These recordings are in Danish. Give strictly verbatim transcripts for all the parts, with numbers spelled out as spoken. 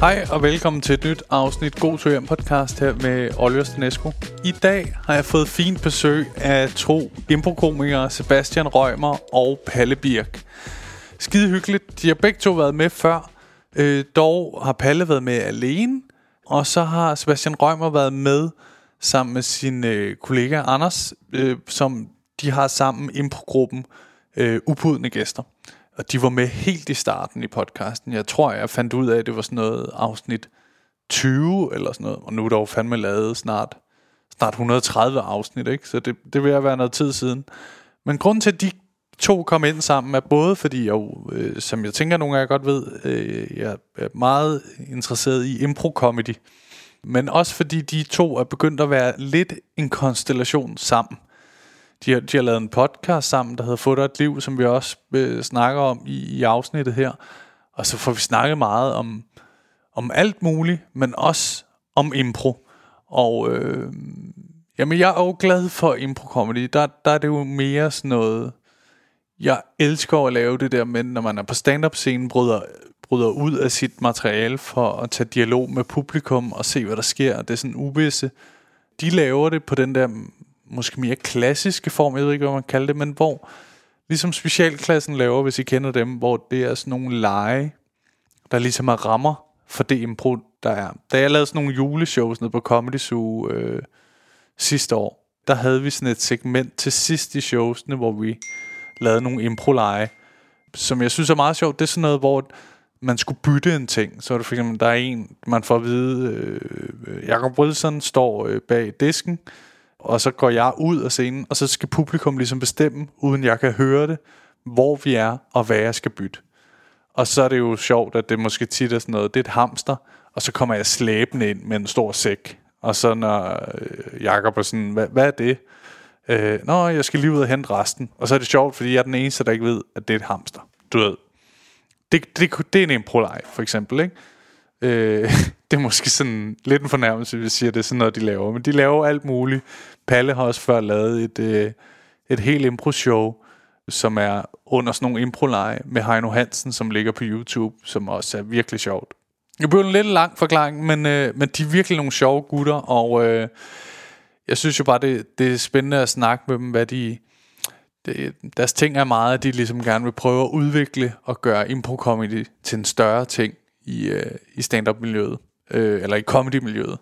Hej og velkommen til et nyt afsnit God to hjem podcast her med Oliver Stanescu. I dag har jeg fået fint besøg af to improkomikere, Sebastian Rømer og Palle Birk. Skide hyggeligt. De har begge to været med før. Øh, dog har Palle været med alene, og så har Sebastian Rømer været med sammen med sin øh, kollega Anders, øh, som de har sammen improgruppen øh, Upudne Gæster. Og de var med helt i starten i podcasten. Jeg tror, jeg fandt ud af, at det var sådan noget afsnit tyve eller sådan noget. Og nu er der jo fandme lavet snart, snart et hundrede og tredive afsnit, ikke? Så det, det vil jeg være noget tid siden. Men grunden til, at de to kom ind sammen, er både fordi, jeg, øh, som jeg tænker, nogle af jer godt ved, øh, jeg er meget interesseret i impro-comedy. Men også fordi de to er begyndt at være lidt en konstellation sammen. De har, de har lavet en podcast sammen, der hedder Få dig et liv, som vi også øh, snakker om i, i afsnittet her. Og så får vi snakket meget om, om alt muligt, men også om impro. Og øh, jamen, jeg er jo glad for impro-comedy. Der, der er det jo mere sådan noget... Jeg elsker at lave det der, men når man er på stand-up-scenen, bryder, bryder ud af sit materiale for at tage dialog med publikum og se, hvad der sker. Det er sådan uvisse. De laver det på den der... måske mere klassiske form, jeg ved ikke, hvad man kalder det, men hvor, ligesom specialklassen laver, hvis I kender dem, hvor det er sådan nogle lege, der ligesom er rammer for det impro, der er. Da jeg lavede sådan nogle juleshows nede på Comedy Zoo øh, sidste år, der havde vi sådan et segment til sidst i showsene, hvor vi lavede nogle impro-lege, som jeg synes er meget sjovt. Det er sådan noget, hvor man skulle bytte en ting. Så er det for eksempel, der er en, man får at vide, øh, Jacob Wilson står øh, bag disken, og så går jeg ud af scenen, og så skal publikum ligesom bestemme, uden jeg kan høre det, hvor vi er, og hvad jeg skal bytte. Og så er det jo sjovt, at det måske tit er sådan noget, det er et hamster, og så kommer jeg slæbende ind med en stor sæk. Og så når øh, Jacob er sådan, hvad, hvad er det? Øh, Nå, jeg skal lige ud og hente resten. Og så er det sjovt, fordi jeg er den eneste, der ikke ved, at det er et hamster. Du ved, det, det, det er en impro-leg, for eksempel, ikke? Øh, det er måske sådan lidt en fornærmelse, hvis jeg siger, det er sådan noget, de laver. Men de laver alt muligt. Palle har også før lavet et, øh, et helt impro-show, som er under sådan nogle impro-lege med Heino Hansen, som ligger på YouTube, som også er virkelig sjovt. Det bliver en lidt lang forklaring, men, øh, men de er virkelig nogle sjove gutter, og øh, jeg synes jo bare, det, det er spændende at snakke med dem, hvad de... Det, deres ting er meget, at de ligesom gerne vil prøve at udvikle og gøre impro-comedy til en større ting i, øh, i stand-up-miljøet, øh, eller i comedy-miljøet.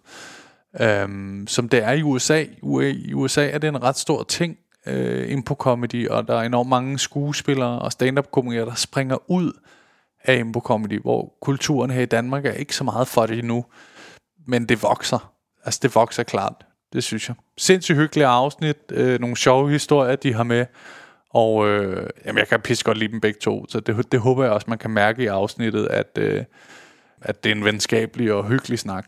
Um, som det er i U S A. I U S A er det en ret stor ting, uh, impro-comedy, og der er enormt mange skuespillere og stand-up-komikere, der springer ud af impro-comedy, hvor kulturen her i Danmark er ikke så meget for det endnu, men det vokser. Altså det vokser klart, det synes jeg. Sindssygt hyggelige afsnit, uh, nogle sjove historier, de har med, og uh, jamen, jeg kan pisse godt lide dem begge to, så det, det håber jeg også, man kan mærke i afsnittet, at, uh, at det er en venskabelig og hyggelig snak.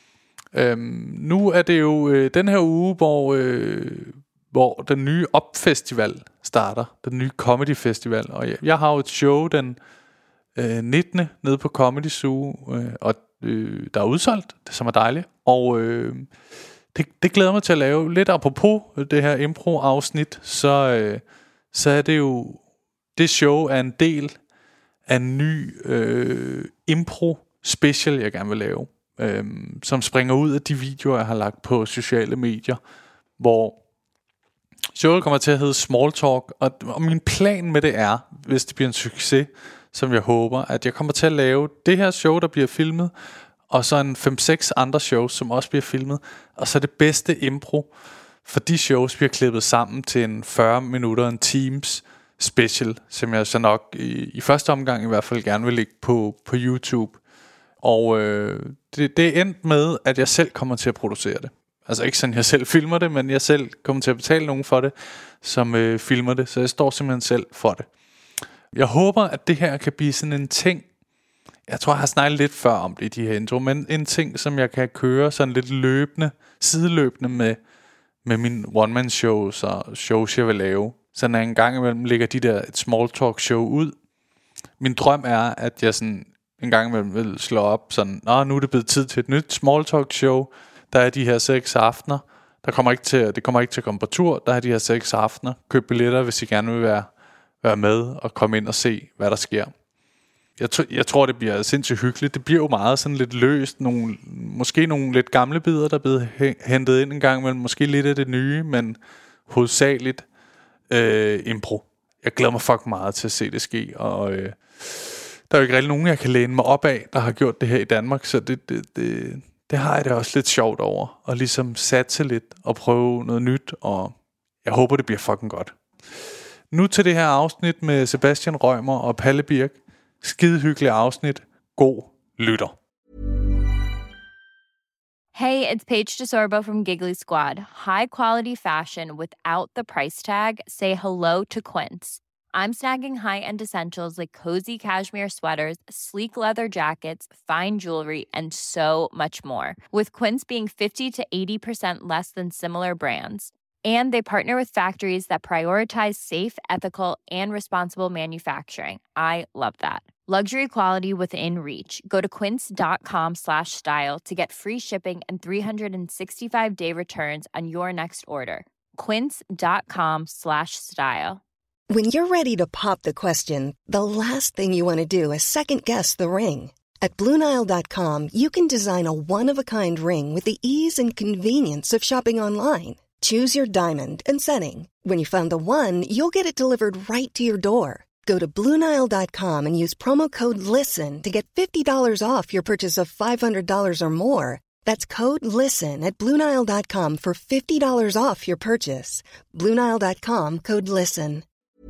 Øhm, nu er det jo øh, den her uge, hvor, øh, hvor den nye Op-festival starter. Den nye Comedy Festival. Og jeg, jeg har jo et show den øh, nittende nede på Comedy Zoo, øh, og øh, der er udsolgt, det som er dejligt. Og øh, det, det glæder mig til at lave. Lidt apropos det her impro-afsnit, så, øh, så er det jo, det show er en del af en ny øh, impro-special, jeg gerne vil lave. Øhm, som springer ud af de videoer, jeg har lagt på sociale medier, hvor showet kommer til at hedde Small Talk, og, og min plan med det er, hvis det bliver en succes, som jeg håber, at jeg kommer til at lave det her show, der bliver filmet, og så en fem seks andre shows, som også bliver filmet, og så det bedste impro, for de shows bliver klippet sammen til en fyrre minutter, en Teams special, som jeg så nok i, i første omgang i hvert fald gerne vil lægge på, på YouTube. Og øh, det, det er endt med, at jeg selv kommer til at producere det. Altså ikke sådan, jeg selv filmer det, men jeg selv kommer til at betale nogen for det, som øh, filmer det. Så jeg står simpelthen selv for det. Jeg håber, at det her kan blive sådan en ting. Jeg tror, jeg har snakket lidt før om det i de her intro, men en ting, som jeg kan køre sådan lidt løbende, sideløbende med, med mine one-man-shows og shows, jeg vil lave. Så når jeg en gang imellem lægger de der et small talk show ud. Min drøm er, at jeg sådan... en gang imellem vil slå op sådan, nå, nu er det blevet tid til et nyt small talk show. Der er de her seks aftener. Der kommer ikke til, det kommer ikke til at komme på tur. Der er de her seks aftener. Køb billetter, hvis I gerne vil være, være med og komme ind og se, hvad der sker. Jeg, t- jeg tror, det bliver sindssygt hyggeligt. Det bliver jo meget sådan lidt løst. Nogle, måske nogle lidt gamle bidder, der er blevet h- hentet ind en gang imellem. Måske lidt af det nye, men hovedsageligt øh, impro. Jeg glæder mig fucking meget til at se det ske. Og øh, der er jo ikke rigtig nogen, jeg kan læne mig op af, der har gjort det her i Danmark. Så det, det, det, det har jeg det også lidt sjovt over. Og ligesom satse lidt og prøve noget nyt. Og jeg håber, det bliver fucking godt. Nu til det her afsnit med Sebastian Rømer og Palle Birk. Skide hyggelig afsnit. God lytter. Hey, it's Paige DeSorbo from Giggly Squad. High quality fashion without the price tag. Say hello to Quince. I'm snagging high-end essentials like cozy cashmere sweaters, sleek leather jackets, fine jewelry, and so much more. With Quince being fifty to eighty percent less than similar brands. And they partner with factories that prioritize safe, ethical, and responsible manufacturing. I love that. Luxury quality within reach. Go to quince.com slash style to get free shipping and three sixty-five day returns on your next order. Quince.com slash style. When you're ready to pop the question, the last thing you want to do is second-guess the ring. At Blue Nile dot com, you can design a one-of-a-kind ring with the ease and convenience of shopping online. Choose your diamond and setting. When you find the one, you'll get it delivered right to your door. Go to Blue Nile dot com and use promo code LISTEN to get fifty dollars off your purchase of five hundred dollars or more. That's code LISTEN at Blue Nile dot com for fifty dollars off your purchase. Blue Nile dot com, code LISTEN.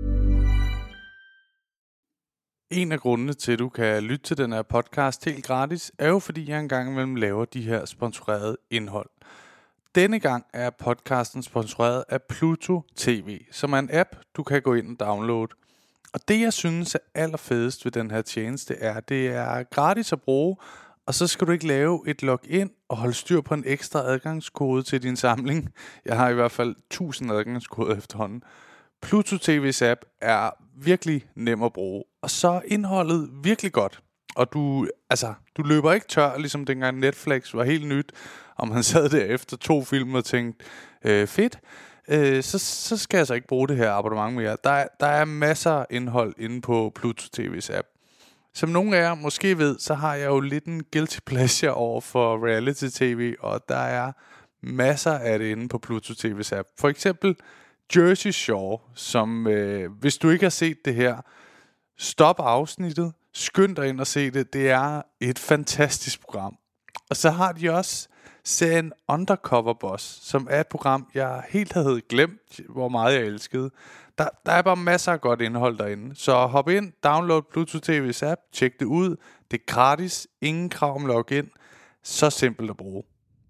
En af grundene til, at du kan lytte til den her podcast helt gratis, er jo fordi, jeg engang imellem laver de her sponsorerede indhold. Denne gang er podcasten sponsoreret af Pluto T V, som er en app, du kan gå ind og downloade. Og det, jeg synes er allerfedest ved den her tjeneste, er, at det er gratis at bruge, og så skal du ikke lave et login og holde styr på en ekstra adgangskode til din samling. Jeg har i hvert fald tusind adgangskoder efterhånden. Pluto T V's app er virkelig nem at bruge, og så er indholdet virkelig godt. Og du, altså, du løber ikke tør, ligesom dengang Netflix var helt nyt, og man sad der efter to film og tænkte, øh, fedt, øh, så, så skal jeg så ikke bruge det her abonnement mere. Der er, der er masser af indhold inde på Pluto T V's app. Som nogle af jer måske ved, så har jeg jo lidt en guilty pleasure over for reality tv, og der er masser af det inde på Pluto T V's app. For eksempel Jersey Shore, som øh, hvis du ikke har set det her, stop afsnittet, skynd dig ind og se det. Det er et fantastisk program. Og så har de også serien Undercover Boss, som er et program, jeg helt havde glemt, hvor meget jeg elskede. Der, der er bare masser af godt indhold derinde. Så hop ind, download Pluto T V's app, tjek det ud. Det er gratis, ingen krav om login. Så simpelt at bruge.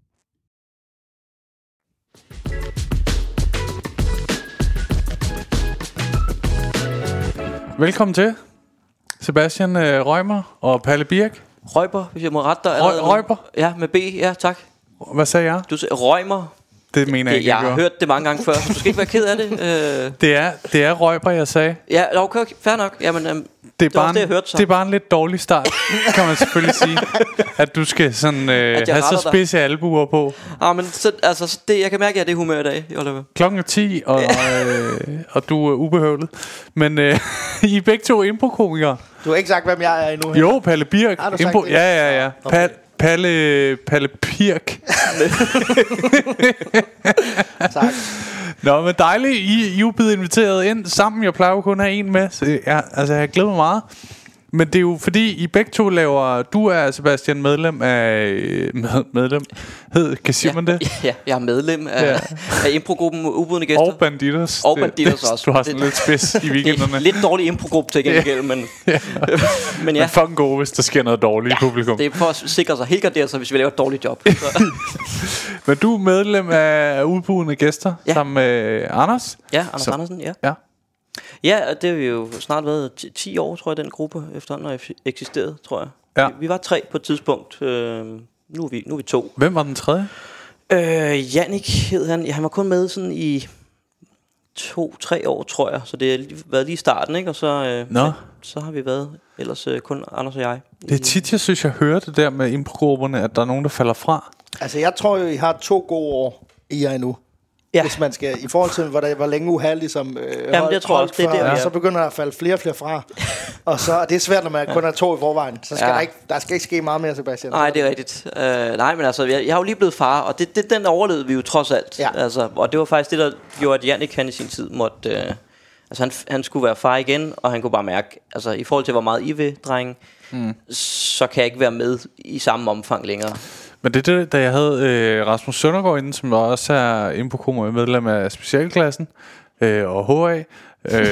Velkommen til Sebastian øh, Rømer og Palle Birk. Rømer, hvis jeg må rette dig. Rø- Rømer? Ja, med B, ja tak. Hvad sagde jeg? Du sagde Rømer. Det mener jeg ikke, jeg jeg har hørt det mange gange før, så du skal ikke være ked af det. øh. Det er, det er Rømer, jeg sagde. Ja, okay, okay, fair nok. Jamen, øhm, det, er det, var bare også det, jeg en, hørte så. Det er bare en lidt dårlig start, kan man selvfølgelig sige. At du skal sådan, øh, have så spidse albuer på. Ah, men så, altså, det, jeg kan mærke, at jeg er det humør i dag, Oliver. Klokken er ti, og, øh, og du er ubehøvlet. Men øh, I er begge to improkomikere. Du har ikke sagt, hvem jeg er endnu. Jo, Palle Birk. Har du sagt Impro- det? ja, ja, ja. Pa- Palle, Palle Birk. Tak. Nå, men dejligt, I, I er jo blevet inviteret ind sammen. Jeg plejer jo kun at have en med, så jeg, altså, jeg glæder mig meget. Men det er jo fordi, I begge to laver... Du er, Sebastian, medlem af... Med, medlem? Hed, kan sige ja, man det? Ja, jeg er medlem af, ja. af improgruppen Ubudne Gæster. Og Banditos. Og Banditos også. Du har sådan det, lidt spids i weekenderne. Det er lidt dårlig improgruppe til gengæld, men... ja. men ja. Men fucking god, hvis der sker noget dårligt ja, i publikum. Det er for at sikre sig helt garderet sig, hvis vi laver et dårligt job. Men du er medlem af Ubudne Gæster, ja. Sammen med Anders. Ja, Anders Så, Andersen, ja. Ja. Ja, det har vi jo snart været ti år, tror jeg, den gruppe efterhånden har eksisteret, tror jeg. Ja. Vi, vi var tre på et tidspunkt. Øh, nu, er vi, nu er vi to. Hvem var den tredje? Øh, Jannik hed han. Ja, han var kun med sådan i to-tre år, tror jeg. Så det har været lige i starten, ikke? Og så, øh, Nå. så har vi været ellers øh, kun Anders og jeg. Det er tit, jeg synes, jeg hører det der med improgrupperne, at der er nogen, der falder fra. Altså, jeg tror jo, I har to gode år i jer endnu. Ja. Hvis man skal, i forhold til, hvor, der, hvor længe uha ligesom øh, Jamen, det tror jeg også, det er for, der, ja. så begynder der at falde flere og flere fra. Og så er det svært, når man kun er to i forvejen. Så skal Ja. der, ikke, der skal ikke ske meget mere, Sebastian. Nej, det er rigtigt. Uh, nej, men altså, jeg, jeg har jo lige blevet far, og det, det, den overlevede vi jo trods alt. Ja. Altså, og det var faktisk det, der gjorde, at Jannik han i sin tid måtte... Uh, altså, han, han skulle være far igen, og han kunne bare mærke, altså, i forhold til, hvor meget I vil, drenge, mm. så kan jeg ikke være med i samme omfang længere. Men det er det, da jeg havde øh, Rasmus Søndergaard inden, som også er improkomer medlem af specialklassen øh, og H A. Øh,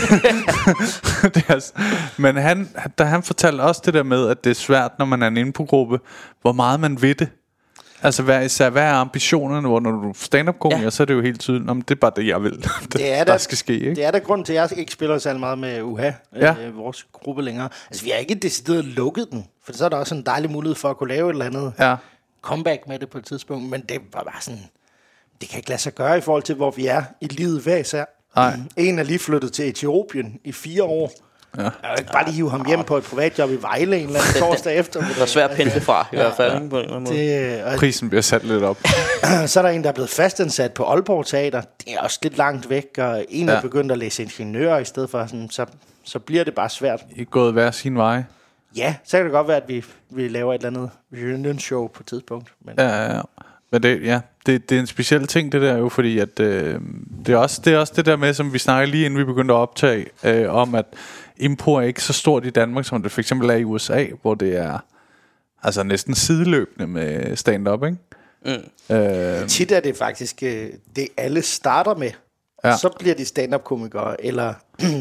det er, altså- men han, da han fortalte også det der med, at det er svært, når man er en impogruppe, hvor meget man ved det. Altså hvad, især, hvad er ambitionerne, hvor når du er stand-up-komiker, ja. så er det jo helt tydeligt, om det er bare det, jeg vil, det, Det er der der, skal ske, ikke? Det er der grund til, at jeg ikke spiller særlig meget med U H A, Ja. øh, vores gruppe længere. Altså, vi har ikke decideret lukket den, for så er der også en dejlig mulighed for at kunne lave et eller andet Ja. comeback med det på et tidspunkt, men det var bare sådan, det kan ikke lade sig gøre i forhold til, hvor vi er i livet hver især. Nej. En er lige flyttet til Etiopien i fire år. Ja. Jeg vil ikke bare lige hive ham hjem på et privatjob i Vejle en eller anden torsdag efter. Det er svært at pendle fra, i hvert fald, ikke, på en eller anden måde. Det, og Prisen bliver sat lidt op. så er der en, der er blevet fastansat på Aalborg Teater. Det er også lidt langt væk, og en er Ja. begyndt at læse ingeniør i stedet for, sådan, så, så bliver det bare svært. I er gået hver sin vej. Ja, så kan det godt være, at vi, vi laver et eller andet reunion show på et tidspunkt. Men Ja, ja, ja. Men det, ja, det, det er en speciel ting, det der jo, fordi at, øh, det, er også, det er også det der med, som vi snakkede lige inden vi begyndte at optage, øh, om at impro er ikke så stort i Danmark, som det for eksempel er i U S A, hvor det er altså næsten sideløbende med stand-up, ikke? Mm. Øh, tit er det faktisk øh, det, alle starter med. Ja. Ja. Så bliver de stand-up-komikere, eller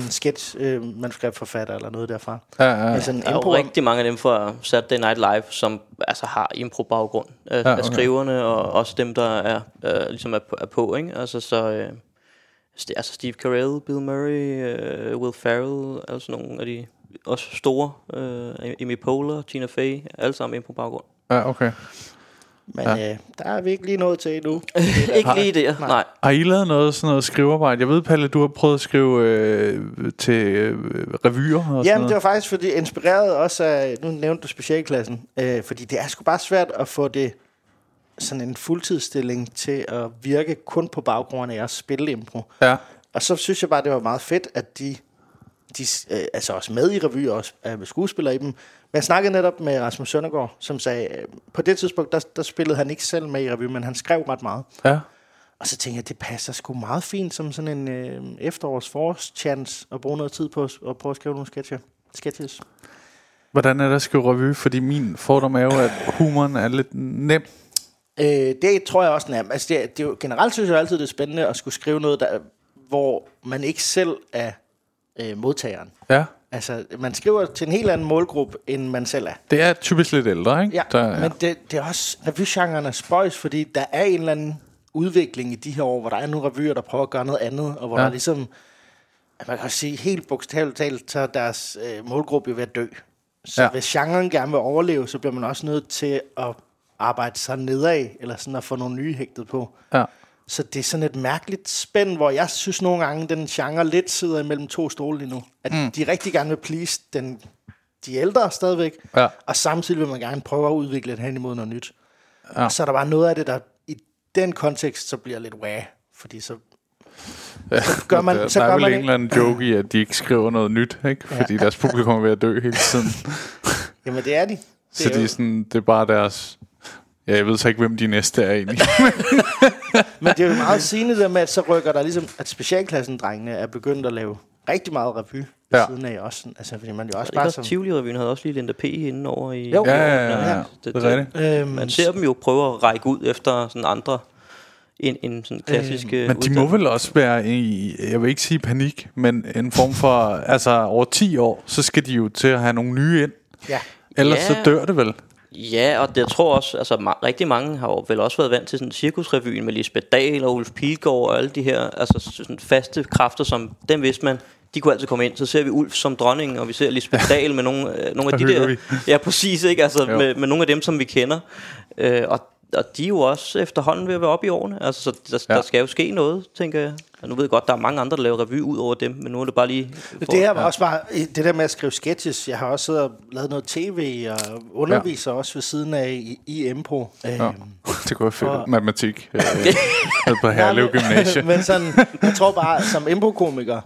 sketch-manuskriptforfatter, eller noget derfra. ja, ja, Altså en Der er jo impro- rigtig mange af dem fra Saturday Night Live, som altså har impro-baggrund af, Ja, ja, okay. af skriverne, og også dem, der er, øh, ligesom er, på, er på, ikke? Altså, så, øh, st- altså Steve Carell, Bill Murray, øh, Will Ferrell, altså nogle af de også store, øh, Amy Poehler, Tina Fey, alle sammen impro-baggrund. ja, okay. Men Ja. øh, der er vi ikke lige nået til endnu. Ikke lige der, nej. nej. Har I lavet noget, sådan noget skrivearbejde? Jeg ved, Palle, du har prøvet at skrive øh, til øh, revyer og sådan Jamen, noget. det var faktisk fordi inspireret også af, nu nævnte du specialklassen, øh, fordi det er sgu bare svært at få det sådan en fuldtidsstilling til at virke kun på baggrund af at spille impro. Ja, Og så synes jeg bare, det var meget fedt, at de, de øh, altså også med i revyer, også er skuespillere i dem. Men jeg snakkede netop med Rasmus Søndergaard, som sagde, øh, på det tidspunkt, der, der spillede han ikke selv med i revy, men han skrev ret meget. ja. Og så tænkte jeg, det passer sgu meget fint som sådan en øh, efterårs forårschance at bruge noget tid på at, at prøve at skrive nogle sketcher. sketches. Hvordan er det at skrive revy? Fordi min fordom er jo, at humoren er lidt nem. Øh, det tror jeg også nemt. Altså det, det er jo, generelt synes jeg altid, det er spændende at skulle skrive noget, der, hvor man ikke selv er øh, modtageren. Ja, Altså, man skriver til en helt anden målgruppe, end man selv er. det er typisk lidt ældre, ikke? Ja, Der, ja. men det, det er også revygenren er spøjs, fordi der er en eller anden udvikling i de her år, hvor der er nogle revyer, der prøver at gøre noget andet, og hvor Ja. der er ligesom, at man kan sige helt bogstaveligt talt, så er deres øh, målgruppe ved at dø. Så Ja. ja. hvis genren gerne vil overleve, så bliver man også nødt til at arbejde sig nedad, eller sådan at få nogle nye hægtet på. ja. Så det er sådan et mærkeligt spænd, hvor jeg synes nogle gange, den genre lidt sidder imellem to stole lige nu. At mm. de rigtig gerne vil please den, de ældre stadigvæk, Ja. og samtidig vil man gerne prøve at udvikle det hen imod noget nyt. Ja. Og så er der bare noget af det, der i den kontekst, så bliver lidt wah, fordi så, Ja, så gør man, der, så der gør er vel man en eller anden joke i, at de ikke skriver noget nyt, ikke? Fordi deres publikum er ved at dø hele tiden. Jamen det er de. Det Så er de jo, er sådan, det er bare deres... Ja, jeg ved så ikke, hvem de næste er egentlig. men det er jo meget sigende der med, at så rykker der ligesom, at specialklassen-drengene er begyndt at lave rigtig meget revy ved Ja. siden af også. Altså fordi man jo også Det bare er som... Tivoli-revyen havde også lige Linda P. inde over i... Jo. Ja, ja, ja, ja. Det, Det er rigtigt. Øhm, Man ser dem jo prøve at række ud efter sådan andre en, en sådan klassiske Men de må vel også være i, jeg vil ikke sige panik, men en form for, altså over ti år, så skal de jo til at have nogle nye ind. Ja. Ellers Ja. så dør det vel. Ja, og det, jeg tror også, altså ma- rigtig mange har jo vel også været vant til sådan cirkusrevyen med Lisbeth Dahl og Ulf Pilgaard og alle de her altså sådan faste kræfter, som dem vidste man, de kunne altid komme ind. Så ser vi Ulf som dronning, og vi ser Lisbeth Dahl med nogle, øh, nogle af Og de hygger der... vi. Ja, præcis, ikke? Altså Jo. med, med nogle af dem, som vi kender. Øh, og og de er jo også efterhånden ved at være oppe i årene. Altså, så der, Ja. der skal jo ske noget, tænker jeg. Og nu ved jeg godt, der er mange andre, der laver revy ud over dem, men nu er det bare lige... Det her var ja. også bare, det der med at skrive sketches, jeg har også siddet og lavet noget tv og underviser ja. også ved siden af i, i impro. Ja. Øhm, Det går fedt. og- Matematik. Øh, nede på Herlev Gymnasie. Men sådan, jeg tror bare, som impro-komiker,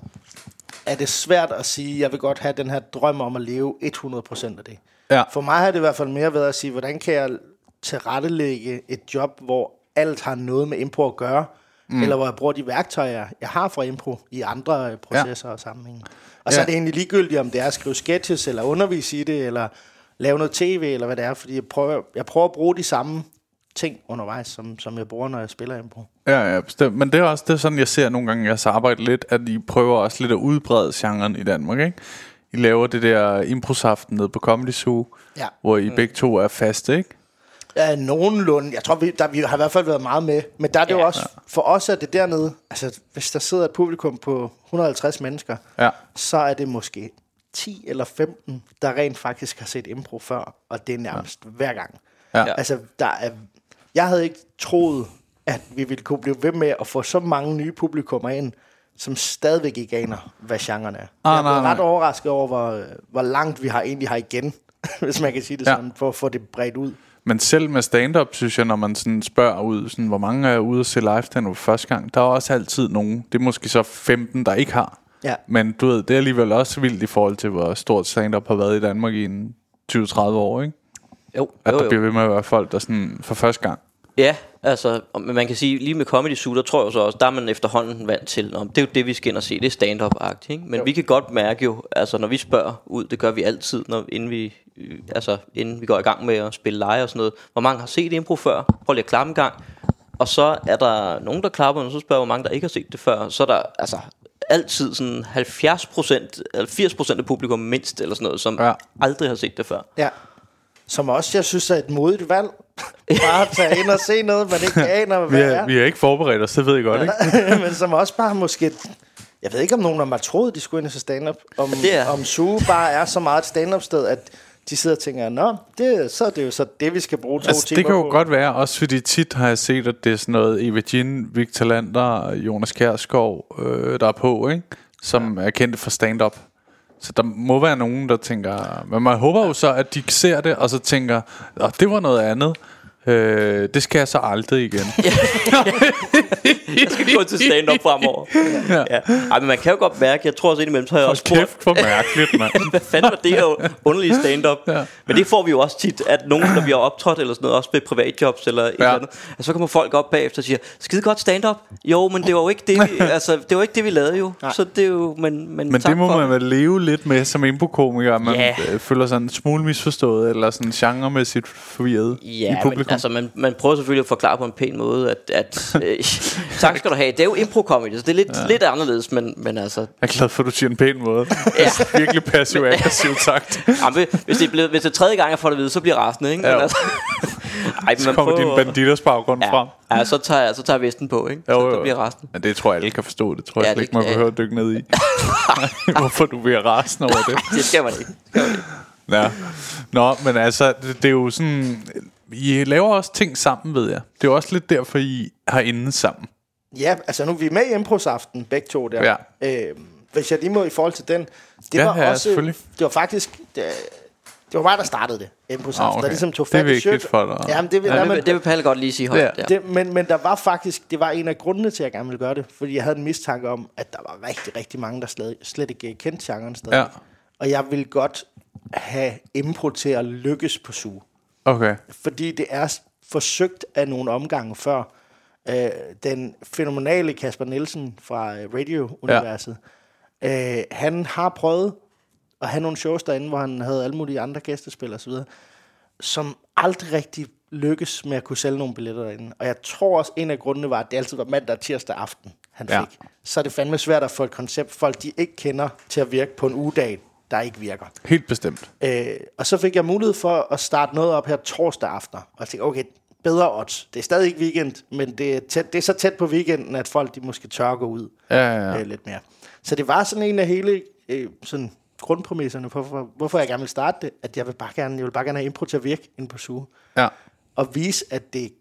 er det svært at sige, jeg vil godt have den her drøm om at leve hundrede procent af det. Ja. For mig har det i hvert fald mere været at sige, hvordan kan jeg tilrettelægge et job, hvor alt har noget med impro at gøre, mm. eller hvor jeg bruger de værktøjer, jeg har fra impro i andre øh, processer ja. og sammenhænge. Og så Ja. er det egentlig ligegyldigt, om det er at skrive sketches, eller undervise i det, eller lave noget tv, eller hvad det er, fordi jeg prøver, jeg prøver at bruge de samme ting undervejs, som, som jeg bruger, når jeg spiller impro. Ja, ja, bestemt. Men det er også det er sådan, jeg ser nogle gange, jeg så arbejder lidt, at I prøver også lidt at udbrede genren i Danmark, ikke? I laver det der improsaften nede på Comedy Zoo, Ja. hvor I begge to er faste, ikke? Ja, nogenlunde. Jeg tror, vi, der, vi har i hvert fald været meget med. Men der er det ja, jo også, ja. for os er det dernede, altså hvis der sidder et publikum på et hundrede og halvtreds mennesker, Ja. så er det måske ti eller femten, der rent faktisk har set impro før, og det er nærmest ja. hver gang. Ja. Altså, der er, jeg havde ikke troet, at vi ville kunne blive ved med at få så mange nye publikummer ind, som stadigvæk ikke aner, hvad genren er. Ah, jeg er nej, ret nej. overrasket over, hvor, hvor langt vi har egentlig har igen, hvis man kan sige det Ja. sådan, for at få det bredt ud. Men selv med stand-up, synes jeg, når man sådan spørger ud, sådan, hvor mange er ude at se live stand-up første gang, der er også altid nogen, det er måske så femten, der ikke har. Ja. Men du ved, det er alligevel også vildt i forhold til, hvor stort stand-up har været i Danmark i en tyve til tredive år, ikke? Jo, At jo, der jo. bliver ved med at være folk, der sådan for første gang. Ja, altså, og- men man kan sige, lige med Comedy Zoo, der tror jeg så også, der er man efterhånden vant til, om det er jo det, vi skal ind og se, det er stand-up-agtigt, ikke? Men jo. vi kan godt mærke jo, altså når vi spørger ud, det gør vi altid, når, inden, vi, øh, altså, inden vi går i gang med at spille live og sådan noget, hvor mange har set impro før, prøv lige at klappe en gang, og så er der nogen, der klapper, og så spørger hvor mange, der ikke har set det før, så er der altså altid sådan halvfjerds procent, eller firs procent af publikum mindst, eller sådan noget, som Ja. ja. aldrig har set det før. Ja. Som også, jeg synes, er et modigt valg. Bare at tage ind og se noget, man ikke aner, Vi hvad er, er. vi er ikke forberedt os, det ved jeg godt, ikke? Men som også bare måske... Jeg ved ikke, om nogen af mig troede, de skulle ind og se stand-up. Om, Det er- om Zoo bare er så meget et stand-up-sted, at de sidder og tænker, nå, det, så er det jo så det, vi skal bruge to Altså, timer det kan jo på. godt være, også fordi tit har jeg set, at det er sådan noget Eva Jean, Victor Lander, Jonas Kjærsgaard, øh, der er på, ikke? Som ja. er kendte for stand-up. Så der må være nogen, der tænker... Men man håber jo så, at de ser det, og så tænker, åh, det var noget andet. Øh, det skal jeg så aldrig igen. Jeg skal gå til stand-up fremover. ja. Ja. Ej, men man kan jo godt mærke, jeg tror også indimellem, så har jeg også Hold kæft, for mærkeligt, mand. hvad fanden var det her underlige stand-up? Ja. Men det får vi jo også tit, at nogen, der vi har optrådt eller sådan noget, også ved privatjobs eller et Ja. eller andet, og så kommer folk op bagefter og siger, skide godt stand-up. Jo, men det var jo ikke det, vi, altså, det var ikke det, vi lavede jo. Nej. Så det er jo, men, men, Men tak det må for man vel leve lidt med som improkomiker, at man Ja. øh, føler sig en smule misforstået, eller sådan genremæssigt forvirret i Ja, men publikum. altså man, man prøver selvfølgelig at forklare på en pæn måde, at, at øh, tak skal du have. Det er jo impro-comedy, så det er lidt, ja. lidt anderledes, men, men altså... Jeg er glad for, at du siger en pæn måde. Ja. Virkelig passiv-aggressivt sagt. Jamen, hvis, det er blevet, hvis det er tredje gang, jeg får det at vide, så bliver resten, ikke? Ja. Men altså, ej, Så kommer din banditters baggrund frem. ja, ja, så tager jeg, så tager jeg vesten på, ikke? Jo, Så jo. det bliver resten. Men det tror jeg, alle kan forstå. Det tror jeg Ja, slet det- ikke, man ja. behøver at dykke ned i. Hvorfor du bliver rasende over det. Det skal man ikke. Det skal man ikke. Ja. Nå, men altså, det, det er jo sådan... I laver også ting sammen, ved jeg. Det er jo også lidt derfor, I har inde sammen. Ja, altså nu er vi med i Improsaften, begge to der. Ja. Øh, hvis jeg lige må i forhold til den. Det Ja, var ja, også, selvfølgelig. det var faktisk... Det, det var mig, der startede det, Improsaften. Ah, okay. Der ligesom tog Det er fat i vigtigt shit. for dig. Jamen, det, vil, Ja, ja, det, men, vil, det vil Palle godt lige sige højt. Ja. Ja. det, men, men der var faktisk... Det var en af grundene til, at jeg gerne ville gøre det. Fordi jeg havde en mistanke om, at der var rigtig, rigtig mange, der slet, slet ikke kendte genren stadig. Ja. Og jeg ville godt have impro til at lykkes på suge. Okay. Fordi det er forsøgt af nogle omgange før. Øh, den fænomenale Kasper Nielsen fra øh, Radio-universet, ja. øh, han har prøvet at have nogle shows derinde, hvor han havde alle mulige andre gæstespil og så videre, som aldrig rigtig lykkes med at kunne sælge nogle billetter derinde. Og jeg tror også, en af grundene var, at det altid var mandag og tirsdag aften, han fik. Ja. Så er det fandme svært at få et koncept, folk de ikke kender, til at virke på en ugedag, der ikke virker. Helt bestemt. Øh, og så fik jeg mulighed for at starte noget op her torsdag aften. Og jeg tænkte, okay, bedre odds. Det er stadig ikke weekend, men det er, tæt, det er så tæt på weekenden, at folk de måske tør gå ud Ja, ja, ja. øh, lidt mere. Så det var sådan en af hele øh, sådan grundpræmisserne for, for, hvorfor jeg gerne vil starte det, at jeg vil bare gerne, jeg vil bare gerne have impro til at virke inde på suge. Ja. Og vise, at det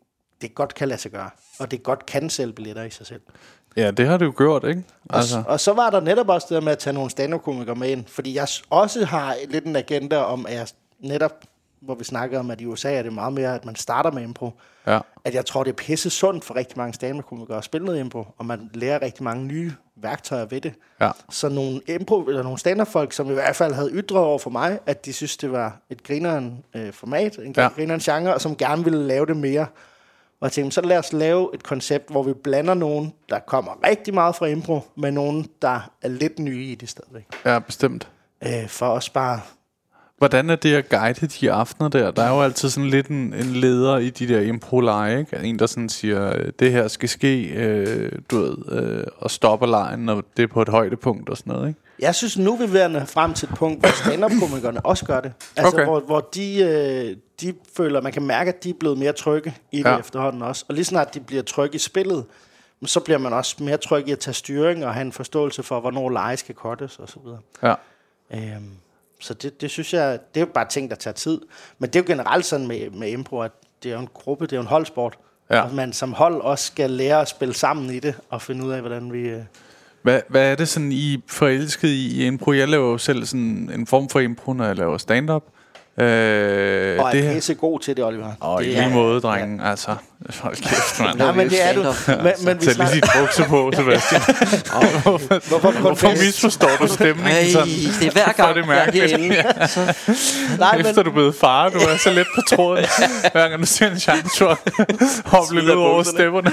det godt kan lade sig gøre. Og det godt kan sælge billetter i sig selv. Ja, det har det jo gjort, ikke? Altså. Og, og så var der netop også det der med at tage nogle stand-up-komikere med ind. Fordi jeg også har lidt en agenda om, at jeg netop, hvor vi snakker om, at i U S A er det meget mere, at man starter med impro. Ja. At jeg tror, det er pisse sundt for rigtig mange stand-up-komikere at spille noget impro, og man lærer rigtig mange nye værktøjer ved det. Ja. Så nogle impro, eller nogle stand-up-folk, som i hvert fald havde ytret over for mig, at de synes, det var et grineren øh, format, en ja. grineren genre, og som gerne ville lave det mere. Og jeg tænkte, så lad os lave et koncept, hvor vi blander nogen, der kommer rigtig meget fra impro, med nogen, der er lidt nye i det stadigvæk. Ja, bestemt. Øh, for os bare... Hvordan er det at guide de aftener der? Der er jo altid sådan lidt en, en leder i de der impro-lege, ikke? En, der sådan siger, det her skal ske, øh, du ved, øh, og stopper lejen, når det er på et højdepunkt og sådan noget, ikke? Jeg synes, nu er vi ved at nå frem til et punkt, hvor stand-up-komikerne også gør det. Altså, Okay. hvor, hvor de, øh, de føler, man kan mærke, at de er blevet mere trygge i det Ja. efterhånden også. Og lige snart de bliver trygge i spillet, så bliver man også mere tryg i at tage styring og have en forståelse for, hvornår lege skal cuttes og så videre. Ja. Øhm, så det, det synes jeg, det er jo bare ting, der tager tid. Men det er jo generelt sådan med, med impro, at det er jo en gruppe, det er jo en holdsport. Ja. Og man som hold også skal lære at spille sammen i det, og finde ud af, hvordan vi... Øh, Hvad, hvad er det sådan, I er forelsket i, i impro? Jeg laver jo selv sådan en form for impro, når jeg laver stand-up. Øh, og det er her. pisse god til det, Oliver. Og i det lige er- måde, drengen. Ja. Altså, hold kæft, mand. Nej, men det er du. Men, men vi Tag lige snakker... dit bukser på, Sebastian. Hvorfor, Hvorfor misforstår du stemningen Ej, sådan? det er hver gang, det jeg er mærkeligt. herinde. Nej, men, Efter du er blevet far, du er så let på tråden. Hver gang du ser en chance for at hoppe lidt ud over stepperne.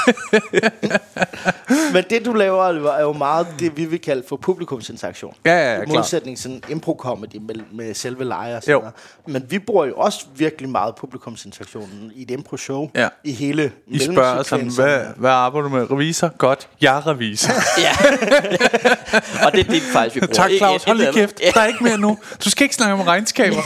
men det, du laver, Oliver, er jo meget det, vi vil kalde for publikumsinteraktion. Ja, ja, ja, I klart. modsætning til sådan impro-comedy med, med selve lejer og Jo. sådan noget. Men vi bruger jo også virkelig meget publikumsinteraktionen i et impro-show. Ja. I hele I spørger sådan, hvad, hvad arbejder du med? Revisor? Godt. Jeg er revisor. Ja. Og det er det faktisk, vi bruger. Tak, Claus. Hold lige Et- et- kæft. Der er ikke mere nu. Du skal ikke snakke om regnskaber.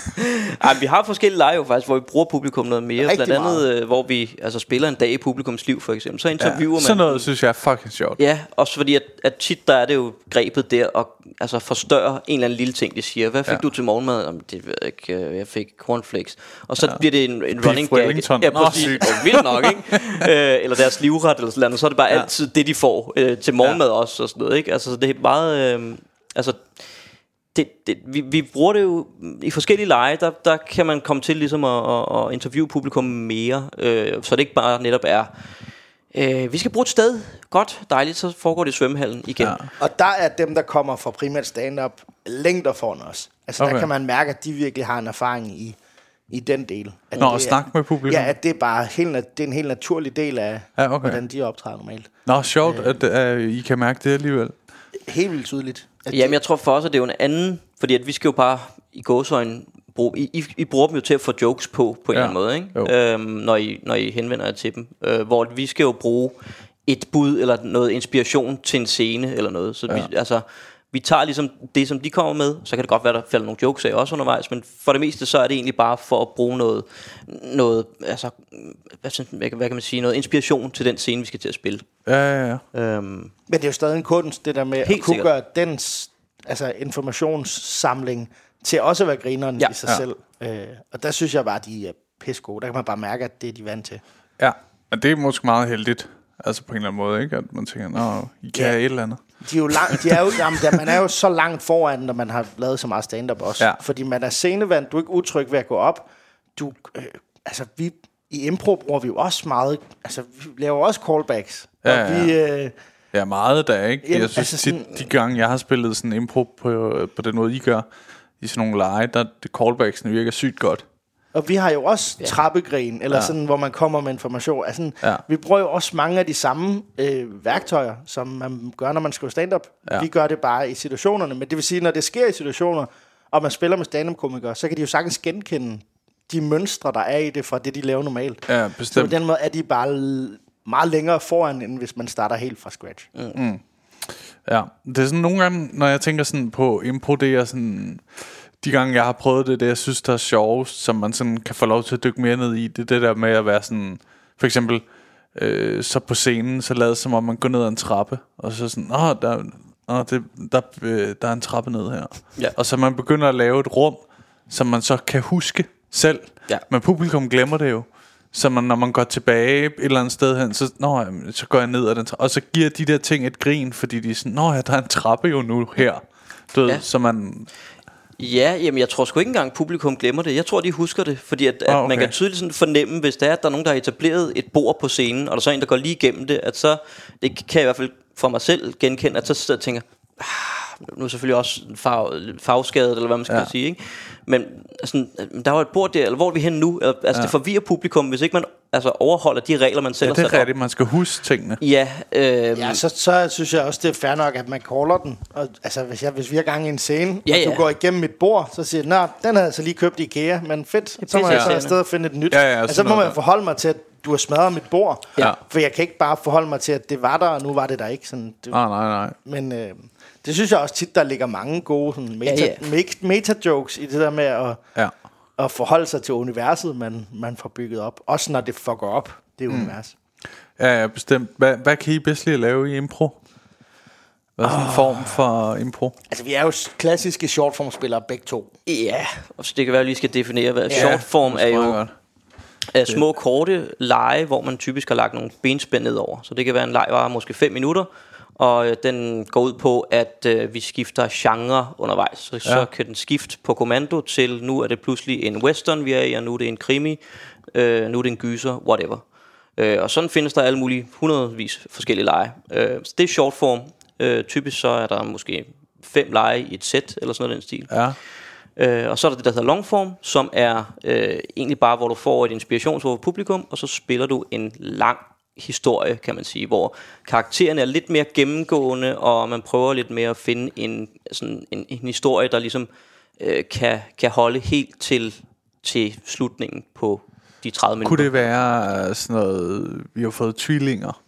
Ej, vi har forskellige lege jo faktisk, hvor vi bruger publikum noget mere. Rigtig Blandt andet, meget. øh, hvor vi altså, spiller en dag i publikums liv, for eksempel. Så interviewer man... Sådan noget synes jeg er fucking sjovt. Ja, også fordi, at, at tit der er det jo grebet der, og altså forstørre en eller anden lille ting, de siger. Hvad fik Ja. ja. du til morgenmad? Jamen, det ved jeg ikke. øh, Jeg fik cornflakes. Og så ja. bliver det en, en running gag. Wellington. Ja, Nå, præcis. sygt. Og vildt nok, ikke? øh, eller deres livret, eller sådan noget. Så er det bare ja. altid det, de får øh, til morgenmad ja. også, og sådan noget, ikke? Altså, det er meget... Øh, altså... Det, det, vi, vi bruger det jo i forskellige lege. Der, der kan man komme til ligesom at, at, at interviewe publikum mere, øh, så det ikke bare netop er øh, vi skal bruge et sted, godt, dejligt, så foregår det i svømmehallen igen. Ja. Og der er dem, der kommer fra primært stand-up, længder foran os. Altså Okay. der kan man mærke, at de virkelig har en erfaring i, i den del. At Nå, det at er- snakke med publikum. Ja, at det er bare helt, nat- det er en helt naturlig del af, Ja, okay. hvordan de optræder normalt. Nå, sjovt, at, at I kan mærke det alligevel. Helt vildt tydeligt. At Jamen jeg tror for os, at det er jo en anden, fordi at vi skal jo bare i gåseøjne bruge, I, I, I bruger dem jo til at få jokes på, på en Ja. eller anden måde, Jo. ikke? Øhm, når, I, når I henvender jer til dem. Øh, hvor vi skal jo bruge et bud eller noget inspiration til en scene eller noget. Så ja. vi, altså, vi tager ligesom det, som de kommer med. Så kan det godt være, der falder nogle jokes af også undervejs. Men for det meste, så er det egentlig bare for at bruge noget, noget altså, hvad, synes- hvad, hvad kan man sige, noget inspiration til den scene, vi skal til at spille. Ja, ja, ja. Øhm, Men det er jo stadig en kunst, det der med Helt at kunne sikkert. gøre den s- altså informationssamling til også at være grineren Ja. i sig Ja. selv. Øh, og der synes jeg bare, at de er pisse gode. Der kan man bare mærke, at det er de vant til. Ja, og det er måske meget heldigt. Altså på en eller anden måde, ikke? At man tænker, nå, I kan Ja. ja. et eller andet. De er jo langt, de er jo, jamen, der, man er jo så langt foran, når man har lavet så meget stand-up også. Ja. Fordi man er scenevant, du er ikke utryg ved at gå op. Du, øh, altså vi, i impro bruger vi jo også meget, altså vi laver også callbacks. Ja, og vi, øh, Ja, meget der, ikke? Jamen, Jeg synes altså tit, sådan- de gange, jeg har spillet sådan impro på, på den måde, I gør, i sådan nogle lege, der det callbacksene virker sygt godt. Og vi har jo også ja. trappegren, eller ja. sådan, hvor man kommer med information. Altså, Ja. vi bruger jo også mange af de samme øh, værktøjer, som man gør, når man skriver stand-up. Ja. Vi gør det bare i situationerne. Men det vil sige, når det sker i situationer, og man spiller med stand-up-komikere, så kan de jo sagtens genkende de mønstre, der er i det, fra det, de laver normalt. Ja, Så på bestemt. den måde er de bare l- meget længere foran, end hvis man starter helt fra scratch. Mm. Ja, det er sådan nogle gange, når jeg tænker sådan på impro, det er sådan... De gange, jeg har prøvet det, det jeg synes, der er sjovest, som man sådan kan få lov til at dykke mere ned i, det er det der med at være sådan... For eksempel, øh, så på scenen, så lader det som om, man går ned ad en trappe, og så sådan, åh, der, åh, det, der, øh, der er en trappe ned her. Ja. Og så man begynder at lave et rum, som man så kan huske selv. Ja. Men publikum glemmer det jo. Så man, når man går tilbage et eller andet sted hen, så, nå, jamen, så går jeg ned ad den trappe. Og så giver de der ting et grin, fordi de er sådan, nå ja, der er en trappe jo nu her. Du ved, ja. Så man... Ja, jamen jeg tror sgu ikke engang publikum glemmer det. Jeg tror de husker det, fordi at, at oh, okay. man kan tydeligt sådan fornemme, hvis der er, at der er nogen der har etableret et bord på scenen, og der så er en der går lige igennem det, at så, det kan jeg i hvert fald for mig selv genkende, at så sidder jeg og tænker, ah, nu er selvfølgelig også farve, farveskadet, eller hvad man skal ja. sige, ikke? Men altså, der var et bord der, eller hvor er vi hen nu? Altså ja. Det forvirrer publikum, hvis ikke man altså, overholder de regler, man selv har sat op. Ja, det er rigtigt, man skal huske tingene. Ja, øh, ja så, så synes jeg også, det er fair nok, at man caller den. Og, altså, hvis, jeg, hvis vi har gang i en scene, ja, og du ja. går igennem mit bord, så siger jeg, den havde jeg så lige købt i IKEA, men fedt, så må jeg så afsted og finde et nyt. Ja, ja, altså, så må man forholde mig til, at du har smadret mit bord. Ja. For jeg kan ikke bare forholde mig til, at det var der, og nu var det der ikke. Sådan, det, ah, nej, nej. Men øh, det synes jeg også tit, der ligger mange gode sådan, meta, ja, ja. meta-jokes i det der med at, ja. at forholde sig til universet, man, man får bygget op. Også når det fucker op, det mm. univers. Ja, ja, bestemt. Hvad, hvad kan I bedst lide at lave i impro? Hvad er sådan en oh. form for impro? Altså, vi er jo klassiske shortform-spillere begge to. Ja, og så det kan være, at vi skal definere, hvad ja, shortform er jo er små, korte lege, hvor man typisk har lagt nogle benspænd ned over. Så det kan være en leg, der varer måske fem minutter, og øh, den går ud på, at øh, vi skifter genre undervejs. Så, ja. så kan den skifte på kommando til, nu er det pludselig en western, vi er i, og nu er det en krimi, øh, nu er det en gyser, whatever. Øh, og sådan findes der alle mulige hundredvis forskellige lege. Øh, så det er shortform. Øh, typisk så er der måske fem lege i et sæt, eller sådan noget den stil. Ja. Øh, og så er der det, der hedder longform, som er øh, egentlig bare, hvor du får et inspirationsord for publikum, og så spiller du en lang historie, kan man sige, hvor karaktererne er lidt mere gennemgående, og man prøver lidt mere at finde en, sådan en, en historie, der ligesom øh, kan, kan holde helt til, til slutningen på de tredive minutter. Kunne det være sådan noget, vi har fået tvillinger?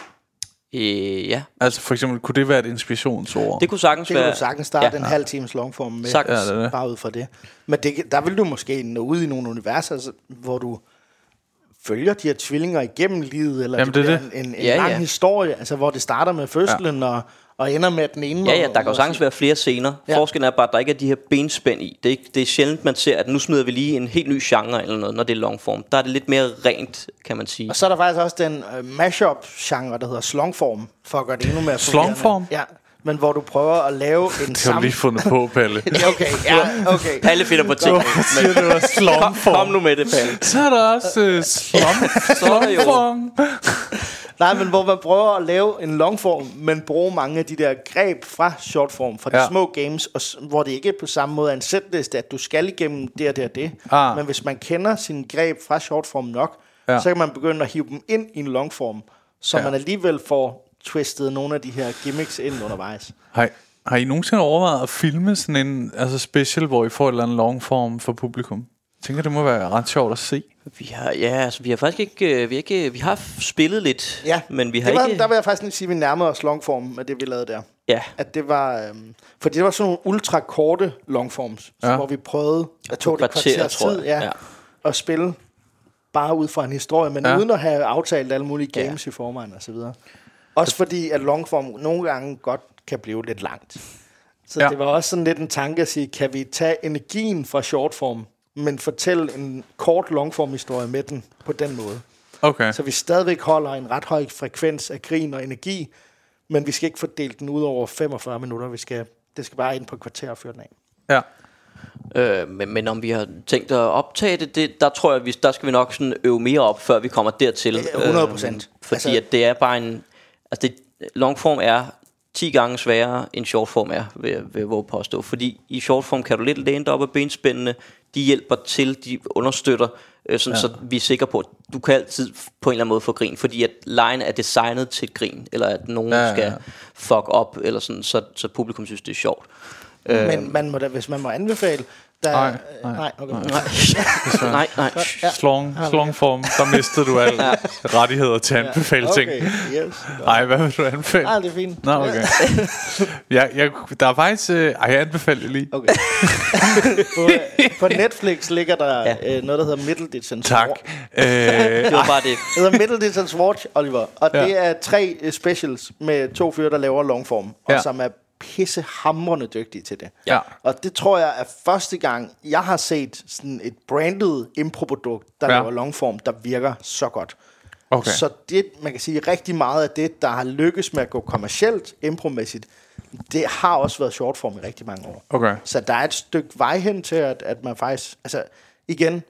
Øh, ja. Altså for eksempel, kunne det være et inspirationsord? Det kunne sagtens det være. Det kunne sagtens starte ja. en halv times longform med, ja, det det. bare ud fra det. Men det, der vil du måske nå ud i nogle universer, altså, hvor du følger de her tvillinger igennem livet, eller Jamen, det det bliver det. en, en, en ja, lang ja. historie, altså hvor det starter med fødslen, ja. og, og ender med, at den ene... Ja, ja, der kan jo sagtens være flere scener. Ja. Forskellen er bare, at der ikke er de her benspænd i. Det er, ikke, det er sjældent, man ser, at nu smider vi lige en helt ny genre eller noget, når det er longform. Der er det lidt mere rent, kan man sige. Og så er der faktisk også den uh, mashup-genre, der hedder slongform, for at gøre det endnu mere slongform? Ja, men hvor du prøver at lave en sammen... Det sam... har du lige fundet på, Palle. okay, ja, okay. Palle finder på ting. Men... det var slongform. Kom, kom nu med det, Palle. Så er der også uh, slong... slongform. Nej, men hvor man prøver at lave en longform, men bruge mange af de der greb fra shortform, fra de ja. små games, og s- hvor det ikke på samme måde er en setliste, at du skal igennem det og det og det. Ah. Men hvis man kender sine greb fra shortform nok, ja. så kan man begynde at hive dem ind i en longform, så ja. man alligevel får twistet nogle af de her gimmicks ind undervejs. Hej. Har I nogensinde overvejet at filme sådan en altså special, hvor I får et eller andet longform for publikum? Jeg tænker, det må være ret sjovt at se. Vi har, ja, altså, vi har faktisk ikke, vi har ikke, vi har spillet lidt, ja, men vi har var, ikke... Der vil jeg faktisk lige sige, at vi nærmede os longform med det, vi lavede der. Ja. At det var, øhm, fordi det var sådan nogle ultra korte longforms, ja. hvor vi prøvede at tog det kvarter tid ja, ja. at spille bare ud fra en historie, men ja. uden at have aftalt alle mulige games ja. i forvejen og så videre. Også fordi, at longform nogle gange godt kan blive lidt langt. Så ja. det var også sådan lidt en tanke at sige, kan vi tage energien fra shortform, men fortælle en kort longform historie med den på den måde. Okay. Så vi stadigvæk holder en ret høj frekvens af grin og energi, men vi skal ikke fordele den ud over femogfyrre minutter. Vi skal, det skal bare ind på et kvarter og føre den af. Ja. Øh, men, men om vi har tænkt at optage det, det der tror jeg, vi, der skal vi nok sådan øve mere op, før vi kommer dertil. hundrede procent. Øh, fordi altså, at det er bare en... Altså det, longform er ti gange sværere end shortform er, vil, vil jeg våge påstå. Fordi i shortform kan du lidt læne dig op af benspændene. De hjælper til, de understøtter, øh, sådan, ja. så vi er sikre på, at du kan altid på en eller anden måde få grin. Fordi at line er designet til grin, eller at nogen ja, ja, ja. skal fuck op, eller sådan, så, så publikum synes, det er sjovt. Men man må da, hvis man må anbefale... Der, nej, nej, nej, okay. nej, nej, nej. Ja. Slong, slongform, der mistede du alle ja. rettigheder til at anbefale ja. okay. ting. Yes. Ej, hvad vil du anbefale? Nej, det er fint. Nå, okay. ja, jeg, der er faktisk... Øh, ej, jeg anbefaler det lige. Okay. på, på Netflix ligger der ja. øh, noget, der hedder Middle Distance Tak. Øh, det var bare det. Det hedder Middle Distance Watch, Oliver. Og ja. det er tre uh, specials med to fyre, der laver longform, og ja. som er pissehamrende dygtige til det. Ja. Og det tror jeg er første gang, jeg har set sådan et branded impro-produkt, der Ja. laver longform, der virker så godt. Okay. Så det, man kan sige, rigtig meget af det, der har lykkes med at gå kommercielt, impromæssigt, det har også været shortform i rigtig mange år. Okay. Så der er et stykke vej hen til, at, at man faktisk... Altså, igen,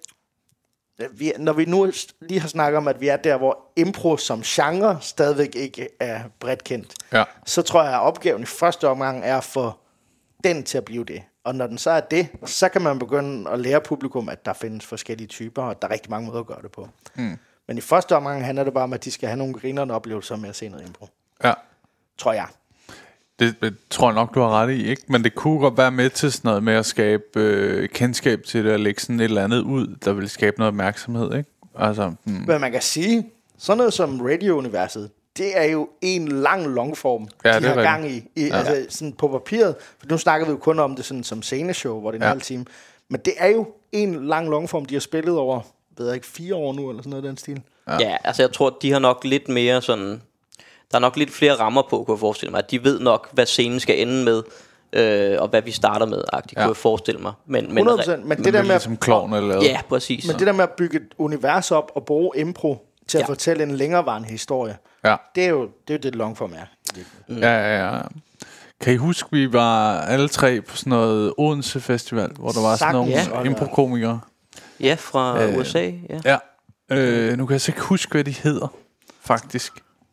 vi, når vi nu lige har snakket om, at vi er der, hvor impro som genre stadigvæk ikke er bredt kendt, Ja. så tror jeg, at opgaven i første omgang er at få den til at blive det. Og når den så er det, så kan man begynde at lære publikum, at der findes forskellige typer, og der er rigtig mange måder at gøre det på. Mm. Men i første omgang handler det bare om, at de skal have nogle grinerende oplevelser med at se noget impro. Ja. Tror jeg. Det, det tror jeg nok, du har ret i, ikke? Men det kunne godt være med til sådan noget med at skabe øh, kendskab til det, og lægge sådan et eller andet ud, der vil skabe noget opmærksomhed, ikke? Altså, hmm. Men man kan sige, sådan noget som radio-universet, det er jo en lang longform, Ja, de det er har gang rigtigt. i, i ja. Altså sådan på papiret. For nu snakker vi jo kun om det sådan som sceneshow, hvor det er en Ja. halv time. Men det er jo en lang longform, de har spillet over, ved jeg ikke, fire år nu, eller sådan noget af den stil. Ja. ja, altså jeg tror, de har nok lidt mere sådan... Der er nok lidt flere rammer på, kunne jeg forestille mig. At de ved nok, hvad scenen skal ende med, øh, og hvad vi starter med, agtigt, Ja. kunne jeg forestille mig. Men, men, hundrede procent. Men, Men det der med at, ligesom klovn eller lavet. Ja, præcis. men det der med at bygge et univers op og bruge impro til at Ja. fortælle en længerevarende historie, Ja. det er jo det, er jo det longform er. Mm. Ja, ja, ja. Kan I huske, vi var alle tre på sådan noget Odense Festival, hvor der var sådan nogle Sagtens, ja. og- impro-komikere? Ja, fra Øh, U S A. Ja. Ja. Øh, nu kan jeg så ikke huske, hvad de hedder, faktisk.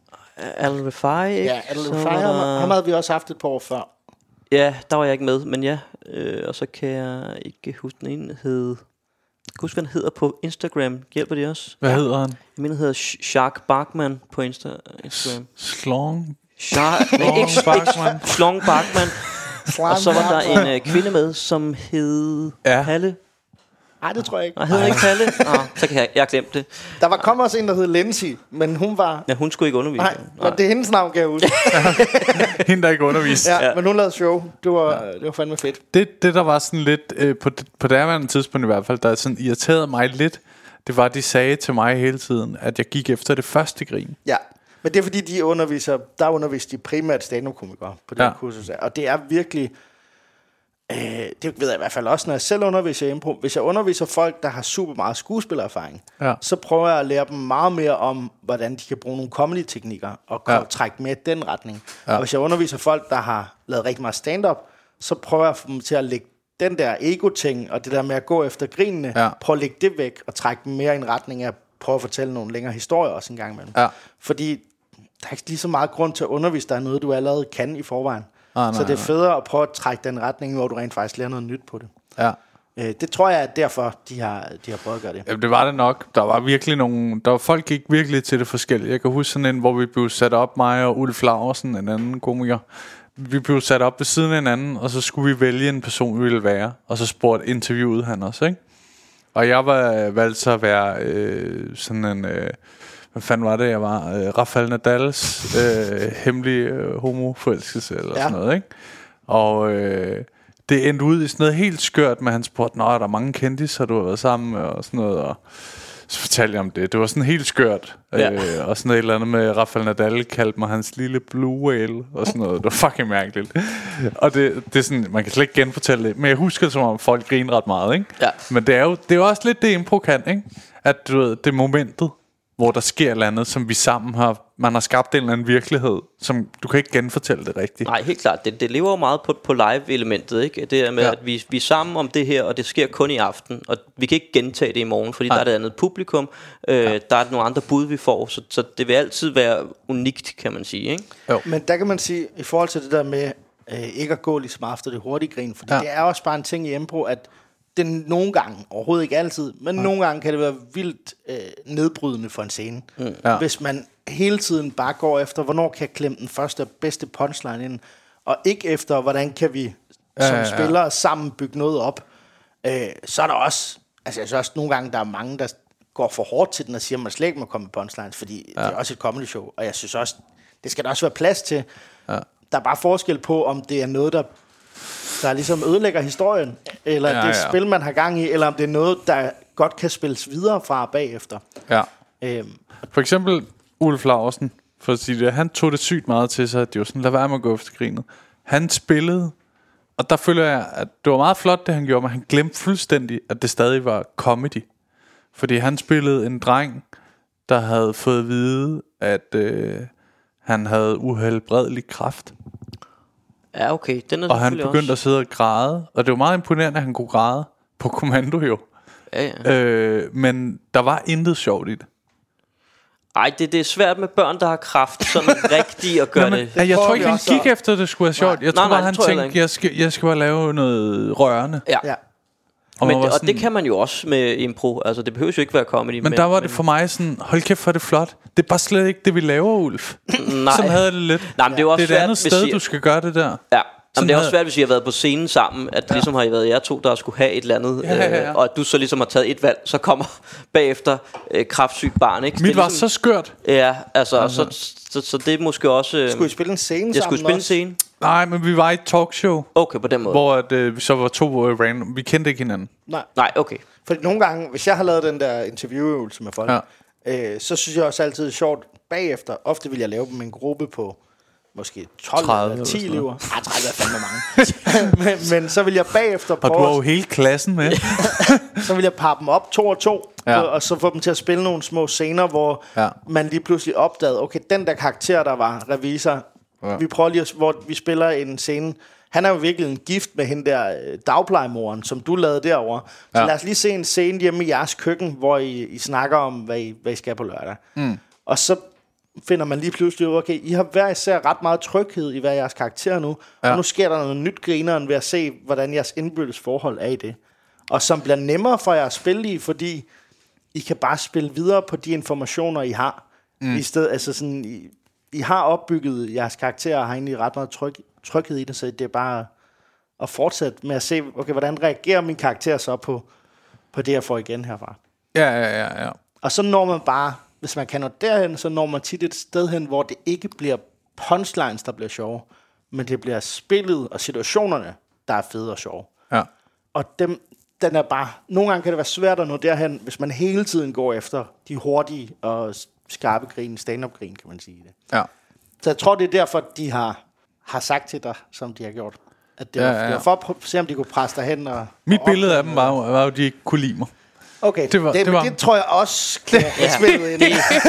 Al Refai, ikke? Ja, Adel Så Rufai, var ham, der- ham havde vi også haft et par år før. Ja, der var jeg ikke med, men ja. Øh, og så kan jeg ikke huske, den ene hed... Jeg kan huske, hvad den hedder på Instagram. Hjælper det også? Hvad ja. hedder han? Jeg mener, den hedder Sh- Shark Barkman på Insta- Instagram. Slong? Shark... Nej, ikke, Barkman. ikke Slong Barkman. Og så var der en øh, kvinde med, som hed Ja. Palle. Nej, det tror jeg ikke. Nej, hed hun ikke Palle? Nå, så kan jeg... Jeg har glemt det. Der var kom også en, der hed Lindsay, men hun var... Ja, hun skulle ikke undervise. Nej, men det er hendes navn, kan jeg huske. Hende, der ikke underviste. Ja, Ja. men hun lavede show. Det var, det var fandme fedt. Det, det der var sådan lidt, øh, på, på daværende tidspunkt i hvert fald, der sådan irriterede mig lidt, det var, at de sagde til mig hele tiden, at jeg gik efter det første grin. Ja, men det er fordi, de underviser, der underviser de primært stand-up-komikere på det Ja. ja. kursus. Og det er virkelig... Øh, det ved jeg i hvert fald også, når jeg selv underviser i impro. Hvis jeg underviser folk, der har super meget skuespillererfaring, Ja. så prøver jeg at lære dem meget mere om, hvordan de kan bruge nogle comedy-teknikker og Ja. ja. trække med i den retning. Ja. Og hvis jeg underviser folk, der har lavet rigtig meget stand-up, så prøver jeg at få dem til at lægge den der ego-ting, og det der med at gå efter grinene, Ja. prøve at lægge det væk, og trække dem mere i en retning af at prøve at fortælle nogle længere historier også en gang imellem. Ja. Fordi der er ikke lige så meget grund til at undervise dig noget, du allerede kan i forvejen. Ah, nej, så det er nej. federe at prøve at trække den retning, hvor du rent faktisk lærer noget nyt på det. Ja. Øh, det tror jeg er derfor, de har, de har prøvet at gøre det. Jamen, det var det nok. Der var virkelig nogle... Der var folk gik virkelig til det forskellige. Jeg kan huske sådan en, hvor vi blev sat op, mig og Ulf Laursen, en anden komiker. Vi blev sat op ved siden af hinanden, og så skulle vi vælge en person, vi ville være. Og så spurgte interviewede han også, ikke? Og jeg var valgt så at være øh, sådan en... Øh, hvad fanden var det, jeg var? Øh, Rafael Nadals øh, hemmelige øh, homoforelskelse, eller Ja. sådan noget, ikke? Og... Øh, det endte ud i sådan noget helt skørt, med han spurgte, nå, er der mange kendisser, du har været sammen med, og sådan noget, og så fortalte jeg om det. Det var sådan helt skørt, Ja. øh, og sådan noget et eller andet med Rafael Nadal kaldte mig hans lille blue whale, og sådan noget. Det var fucking mærkeligt. Og det, det er sådan, man kan slet ikke genfortælle det, men jeg husker det, som om folk griner ret meget, ikke? Ja. Men det er jo, det er jo også lidt det impro kan, ikke? At du ved, det er momentet, hvor der sker et eller andet, som vi sammen har, man har skabt en eller anden virkelighed, som du kan ikke genfortælle det rigtigt. Nej, helt klart. Det, det lever jo meget på, på live-elementet, ikke? Det er med, Ja. ja. at vi, vi er sammen om det her, og det sker kun i aften. Og vi kan ikke gentage det i morgen, fordi Nej. der er et andet publikum. Øh, ja. Der er nogle andre bud, vi får. Så, så det vil altid være unikt, kan man sige, ikke? Men der kan man sige, i forhold til det der med øh, ikke at gå ligesom efter det hurtige grin, fordi Ja. ja. det er også bare en ting i impro, at det nogle gange, overhovedet ikke altid, men ja. nogle gange kan det være vildt øh, nedbrydende for en scene. Mm. Ja. Hvis man hele tiden bare går efter, hvornår kan jeg klemme den første og bedste punchline ind, og ikke efter, hvordan kan vi Ja, som ja, ja. spillere sammen bygge noget op. Øh, så er der også, altså jeg synes også nogle gange, der er mange, der går for hårdt til den og siger, at man slet ikke må komme med punchlines, fordi ja. det er også et comedy show, og jeg synes også, det skal der også være plads til. Ja. Der er bare forskel på, om det er noget, der, der ligesom ødelægger historien, eller Ja, ja, det er ja. spil, man har gang i, eller om det er noget, der godt kan spilles videre fra bagefter. Ja. Øhm, For eksempel Ulf Laursen, for at sige det, han tog det sygt meget til sig, at det var sådan, lad være med at gå efter grinet. Han spillede, og der føler jeg, at det var meget flot, det han gjorde, men han glemte fuldstændig, at det stadig var comedy. Fordi han spillede en dreng, der havde fået at vide, at øh, han havde uhelbredelig kræft. Ja, okay. Den er og han begyndte også. at sidde og græde. Og det var meget imponerende, at han kunne græde på kommando jo. Ja, ja. Øh, men der var intet sjovt i det. Ej, det, det er svært med børn, der har kræft, sådan rigtigt at gøre Nå, men, det. Jeg, jeg tror ikke, han gik efter, at det skulle være sjovt. Jeg nej, tror nej, bare, han tror jeg tænkte, jeg skal, jeg skal bare lave noget rørende. Ja. Ja. Og, Men, og sådan, det kan man jo også med impro. Altså, det behøver jo ikke være comedy. men der var det for mig sådan, hold kæft, for det flot. Det er bare slet ikke det, vi laver, Ulf. Nej. Sådan havde jeg det lidt. Nej, men det er jo også det er et andet svært, sted, hvis I- du skal gøre det der. Ja. Jamen, det er også havde- svært, hvis I har været på scenen sammen, at det ligesom har I været jer to, der skulle have et eller andet, Ja, ja, ja. Øh, og at du så ligesom har taget et valg, så kommer bagefter øh, kræftsygt barn, ikke? Mit Det er var så skørt. Ja, altså, altså. Så, så, så det er måske også... Øh, Skulle I spille en scene jeg sammen skulle spille en også? scene. Nej, men vi var i et talkshow, Okay, på den måde. hvor at, øh, vi så var to øh, random. Vi kendte ikke hinanden. Nej. Nej, okay. Fordi nogle gange, hvis jeg har lavet den der interviewøvelse med folk, Ja. øh, så synes jeg også altid, det er sjovt bagefter. Ofte vil jeg lave dem med en gruppe på måske tolv tredive eller ti eller sådan elever. Ah, tredive er fandme mange. men, men så vil jeg bagefter Og du prøve, var jo hele klassen med. så vil jeg parre dem op to og to, Ja. og, og så få dem til at spille nogle små scener, hvor Ja. man lige pludselig opdagede, okay, den der karakter, der var revisor, Ja. vi prøver lige at, hvor vi spiller en scene. Han er jo virkelig en gift med hende der øh, dagplejemoren, som du lavede derovre. Så Ja. lad os lige se en scene hjemme i jeres køkken, hvor I, I snakker om, hvad I, hvad I skal på lørdag. Mm. Og så finder man lige pludselig ud, okay, I har hver især ret meget tryghed i hver jeres karakter nu, ja. Ja. og nu sker der noget nyt grineren ved at se, hvordan jeres indbyrdes forhold er i det. Og som bliver nemmere for jer at spille i, fordi I kan bare spille videre på de informationer, I har. Mm. I stedet, altså sådan, I, I har opbygget jeres karakterer, og har egentlig ret meget tryg, tryghed i det, så det er bare at fortsætte med at se, okay, hvordan reagerer min karakter så på, på det, jeg får igen herfra. Ja, ja, ja, ja. Og så når man bare, hvis man kan nå derhen, så når man tit et sted hen, hvor det ikke bliver punchlines, der bliver sjove, men det bliver spillet og situationerne, der er fede og sjove. ja. Og dem, den er bare, nogle gange kan det være svært at nå derhen, hvis man hele tiden går efter de hurtige og skarpe grin, stand-up grin, kan man sige det. ja. Så jeg tror, det er derfor, de har, har sagt til dig, som de har gjort. At det, Ja, var, ja, ja. det var for at prøve- se, om de kunne presse dig hen. Og, Mit og billede af opdage dem var jo, var jo, de ikke kunne lide mig. Okay, det det, var- det, det det, var- det tror jeg også kan have spillet ind i.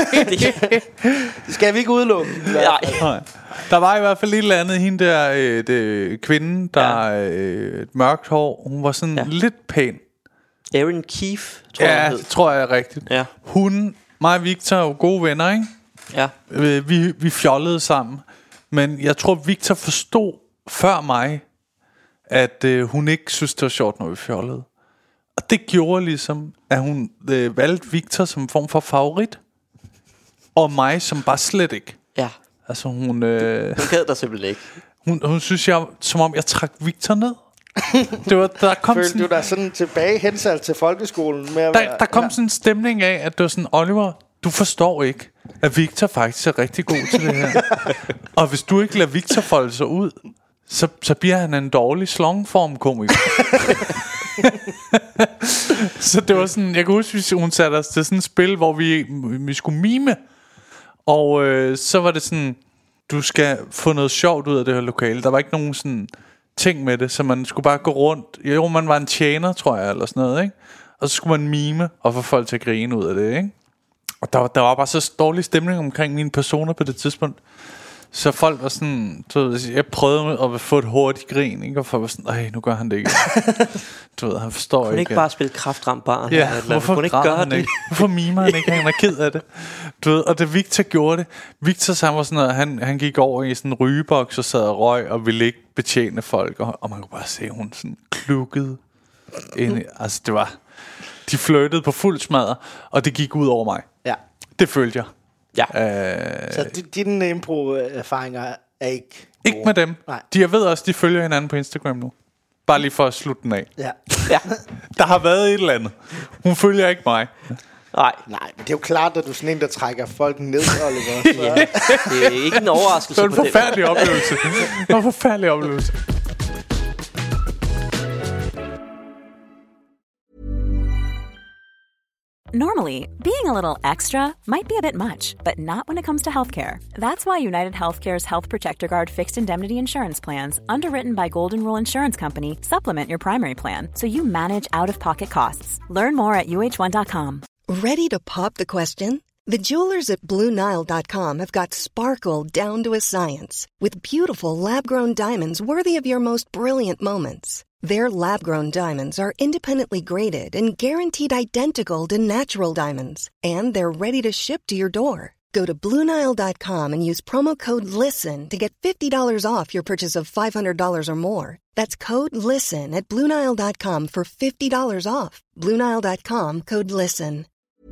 Det skal vi ikke udelukke. Nej. Nej. Der var i hvert fald et eller andet, hende der øh, det, kvinden, der ja. øh, et mørkt hår, hun var sådan Ja. ja. lidt pæn. Erin Keefe, tror jeg, Ja, han hed. det tror jeg er rigtigt. Ja. Hun, mig og Victor er jo gode venner, ikke? Ja. Øh, Vi, vi fjollede sammen. Men jeg tror, Victor forstod før mig, at øh, hun ikke synes, det var sjovt, når vi fjollede. Og det gjorde ligesom, at hun øh, valgte Victor som en form for favorit. Og mig som bare slet ikke. Ja. Altså hun, øh, Hun gad dig simpelthen ikke. hun, hun synes jeg, som om jeg trak Victor ned. Det var, der kom Følte sådan, du dig sådan tilbage hensat til folkeskolen? Med at der, være- der kom ja. sådan en stemning af, at det var sådan, Oliver, du forstår ikke, at Victor faktisk er rigtig god til det her. Og hvis du ikke lader Victor folde sig ud, så, så bliver han en dårlig slongform-komiker. Så det var sådan, jeg kan huske, at hun satte os til sådan et spil, hvor vi, vi skulle mime. Og øh, så var det sådan, du skal få noget sjovt ud af det her lokale. Der var ikke nogen sådan ting med det, så man skulle bare gå rundt. Jo, man var en tjener, tror jeg, eller sådan noget, ikke? Og så skulle man mime og få folk til at grine ud af det, ikke? Og der, var- der var bare så dårlig stemning omkring mine personer på det tidspunkt. Så folk var sådan, du ved, jeg prøvede at få et hurtigt grin, ikke? Og folk var sådan, nej, nu gør han det ikke. Du ved, han forstår Kunne ikke. ikke bare spille kraftramt barn? Ja, eller, hvorfor kunne ikke græder gøre han det? ikke? Hvorfor mimer han ikke? Han er ked af det. Du ved, og da Victor gjorde det, Victor sammen var sådan noget, han, han gik over i sådan en rygeboks og sad og røg og ville ikke betjene folk, og, og man kunne bare se, hun sådan klukkede ind i, altså det var, de flirtede på fuld smadre, og det gik ud over mig. Ja. Det følte jeg. Ja. Øh, Så di- dine impro-erfaringer er ikke ikke med dem. Nej. De, jeg ved også, de følger hinanden på Instagram nu. Bare lige for at slutte den af. Ja. Ja. Der har været et eller andet. Hun følger ikke mig. Nej. Nej, men det er jo klart, at du er sådan en, der trækker folk ned, Oliver. Så. Ja. Det er ikke en overraskelse Det var en på den. forfærdelig oplevelse. Det var en forfærdelig oplevelse. Normally, being a little extra might be a bit much, but not when it comes to healthcare. That's why United Healthcare's Health Protector Guard fixed indemnity insurance plans, underwritten by Golden Rule Insurance Company, supplement your primary plan so you manage out-of-pocket costs. Learn more at U H one dot com. Ready to pop the question? The jewelers at Blue Nile dot com have got sparkle down to a science with beautiful lab-grown diamonds worthy of your most brilliant moments. Their lab-grown diamonds are independently graded and guaranteed identical to natural diamonds, and they're ready to ship to your door. Go to Blue Nile dot com and use promo code LISTEN to get fifty dollars off your purchase of five hundred dollars or more. That's code LISTEN at Blue Nile dot com for fifty dollars off. Blue Nile dot com, code LISTEN.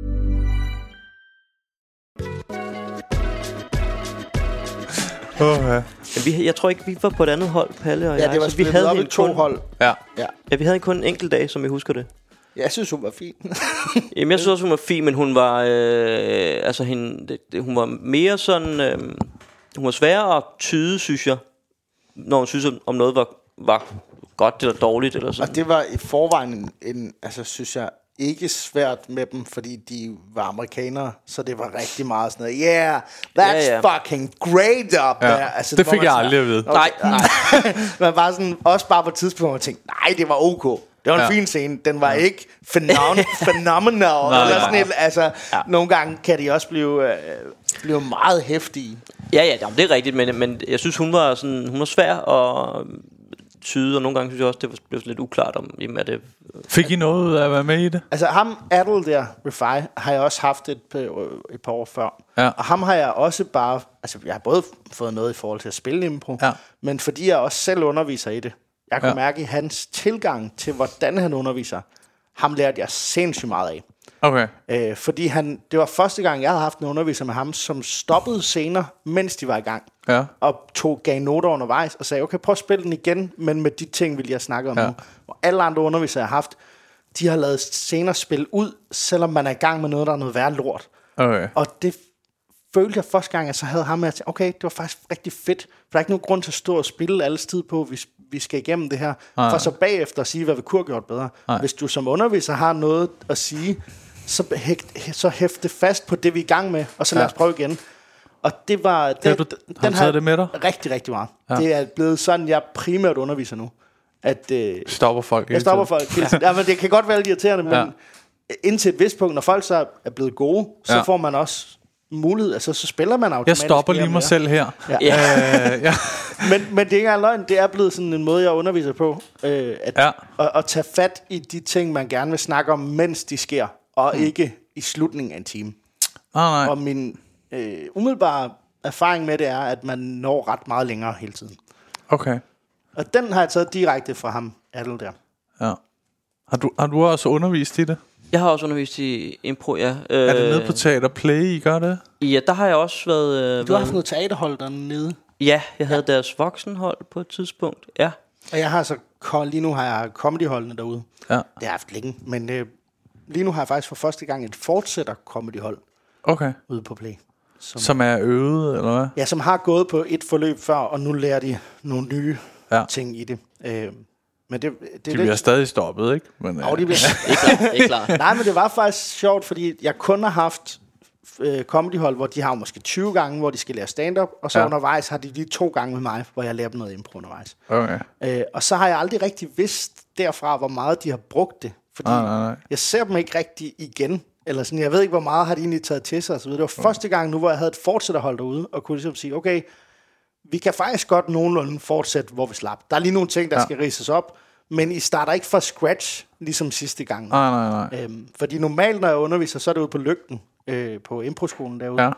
Oh, ja. Vi, jeg tror ikke, vi var på et andet hold, Palle og Ja, jeg. det var så vi havde op i hende to kun, hold. Ja. Ja. Ja, vi havde kun en enkelt dag, som jeg husker det. Jeg synes, hun var fin. Jamen, jeg synes også, hun var fin, men hun var, øh, altså, hende, det, det, hun var mere sådan, øh, hun var sværere at tyde, synes jeg, når hun synes, om noget var, var godt eller dårligt, eller sådan. Og det var i forvejen en, en, altså synes jeg, ikke svært med dem, fordi de var amerikanere, så det var rigtig meget sådan noget, yeah, that's Ja, ja. fucking great up Ja, there. Altså, det hvor fik man jeg sådan, aldrig at vide. Okay, Nej. nej. Man var sådan, også bare på et tidspunkt, hvor man tænkte, nej, det var ok. Det var en Ja. fin scene. Den var ikke phenom- phenomenal. Nej, eller nej. sådan et, altså, ja. Nogle gange kan de også blive, øh, blive meget heftige. Ja, ja, jamen, det er rigtigt, men, men jeg synes, hun var, sådan, hun var svær at tyde, og nogle gange synes jeg også, det var, blev lidt uklart om, jamen, er det... Fik I noget ud af at være med i det? Altså ham, Adel der, Rifai, har jeg også haft et, et par år før. Ja. Og ham har jeg også bare... Altså jeg har både fået noget i forhold til at spille impro, Ja. men fordi jeg også selv underviser i det. Jeg kunne Ja. mærke i hans tilgang til, hvordan han underviser. Ham lærte jeg sindssygt meget af. Okay. Øh, fordi han, det var første gang, jeg havde haft en underviser med ham, som stoppede scener, mens de var i gang. Ja. Og tog, gav noter undervejs og sagde, okay, prøv at spille den igen, men med de ting, vil jeg snakke om Ja. nu. Og alle andre undervisere, jeg har haft, de har lavet scener spille ud, selvom man er i gang med noget, der er noget værre lort. Okay. Og det følte jeg første gang, jeg så havde ham med at tænke, okay, det var faktisk rigtig fedt. For der er ikke nogen grund til at stå og spille alles tid på, hvis vi skal igennem det her. Nej. For så bagefter at sige, hvad vi kunne have gjort bedre. Nej. Hvis du som underviser har noget at sige, så, hægt, så hæft det fast på det, vi er i gang med, og så lad Ja. os prøve igen. Og det var... Det, Har du- har du taget det med dig? Rigtig, rigtig meget. Ja. Ja. Det er blevet sådan, jeg primært underviser nu. At, øh, Stopper folk hele jeg stopper tiden. folk hele tiden. Ja, men det kan godt være lidt irriterende, men Ja. ja. indtil et vist punkt, når folk så er blevet gode, så Ja. ja. får man også mulighed. Altså, så spiller man Jeg automatisk stopper mere lige og mig mere. selv her. Ja. Øh, ja. Men, men det er ikke engang løgn. Det er blevet sådan en måde, jeg underviser på. Øh, at, Ja. at, at tage fat i de ting, man gerne vil snakke om, mens de sker, og mm. ikke i slutningen af en time. Ah, nej. Og min øh, umiddelbare erfaring med det er, at man når ret meget længere hele tiden. Okay. Og den har jeg taget direkte fra ham, Adel der. Ja. Har du, har du også undervist i det? Jeg har også undervist i impro, ja. Er det nede på Teater Play, I gør det? Ja, der har jeg også været... Øh, Du har været- haft noget teaterhold dernede. Ja, jeg havde ja. deres voksenhold på et tidspunkt, ja. Og jeg har så, lige nu har jeg comedyholdene derude. Ja. Det har jeg haft længe, men øh, lige nu har jeg faktisk for første gang et fortsætter comedyhold Okay. ude på Play. Som, Som er øvet, eller hvad? ja, som har gået på et forløb før, og nu lærer de nogle nye Ja. ja. ting i det. Øh, men det, det De er bliver lidt... stadig stoppet, ikke? Men, Oh, de bliver... Ikke klart, ikke klart. Nej, men det var faktisk sjovt, fordi jeg kun har haft øh, comedyhold, hvor de har måske tyve gange, hvor de skal lære stand-up, og så Ja. ja. undervejs har de lige to gange med mig, hvor jeg lærer dem noget impro undervejs. okay. Øh, og så har jeg aldrig rigtig vidst derfra, hvor meget de har brugt det. Fordi Nej, nej, nej. jeg ser dem ikke rigtig igen. Eller sådan, jeg ved ikke, hvor meget har de egentlig taget til sig. Og så videre. Det var første gang nu, hvor jeg havde et fortsætterhold derude, og kunne ligesom sige, okay, vi kan faktisk godt nogenlunde fortsætte, hvor vi slap. Der er lige nogle ting, der Ja. ja. skal ridses op, men I starter ikke fra scratch, ligesom sidste gang. Nej, nej, nej. Øhm, fordi normalt, når jeg underviser, så er det ude på Lygten, øh, på improskolen derude. Ja.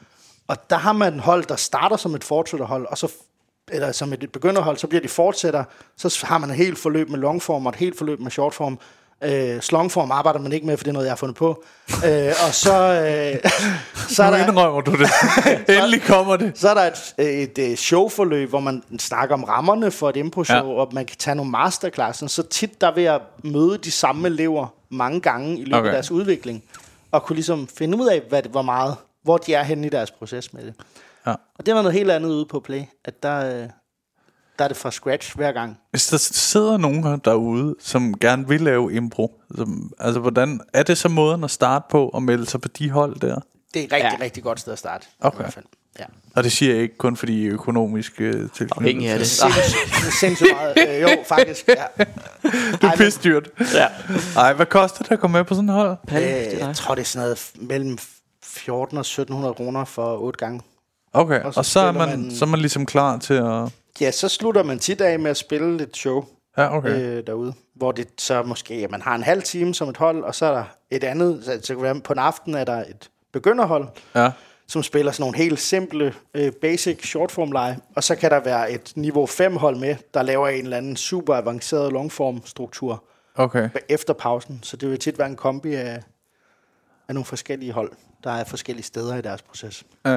Og der har man et hold, der starter som et fortsætterhold, og så, eller som et begynderhold, så bliver de fortsætter. Så har man et helt forløb med longform og et helt forløb med shortform. Øh, slongform arbejder man ikke med, for det er noget, jeg har fundet på. Øh, og så, øh, så, er Nu der, indrømmer du det. Endelig kommer det. så er der et, et, et showforløb, hvor man snakker om rammerne for et impro-show, Ja. og man kan tage nogle masterclasses. Så tit der vil jeg møde de samme elever mange gange i løbet Okay. af deres udvikling, og kunne ligesom finde ud af, hvad, det- hvor meget, hvor de er henne i deres proces med det. Ja. Og det var noget helt andet ude på Play, at der, øh, der er det fra scratch hver gang. Hvis der sidder nogen derude, som gerne vil lave impro, som, altså hvordan er det så måden at starte på og melde sig på de hold der? Det er et rigtig, ja. rigtig godt sted at starte. Okay. I hvert fald. Ja. Og det siger jeg ikke kun fordi I er økonomisk øh, afhængig af det. Sindssygt, sindssygt meget. Øh, jo, faktisk. Ja. Det er pisse dyrt. Ja. Ej, hvad koster det at komme med på sådan en hold? Øh, jeg tror, det er sådan noget mellem fjorten og sytten hundrede kroner for otte gange. Okay, og så, og så, er man, man, så er man ligesom klar til at... Ja, så slutter man tit af med at spille et show ja, okay. øh, derude. Hvor det så måske, ja, man har en halv time som et hold, og så er der et andet. Så, så på en aften er der et begynderhold, ja. som spiller sådan nogle helt simple, øh, basic shortform-lege. Og så kan der være et niveau fem hold med, der laver en eller anden super avanceret longform-struktur okay. efter pausen. Så det vil tit være en kombi af, af nogle forskellige hold, der er forskellige steder i deres proces. Uh,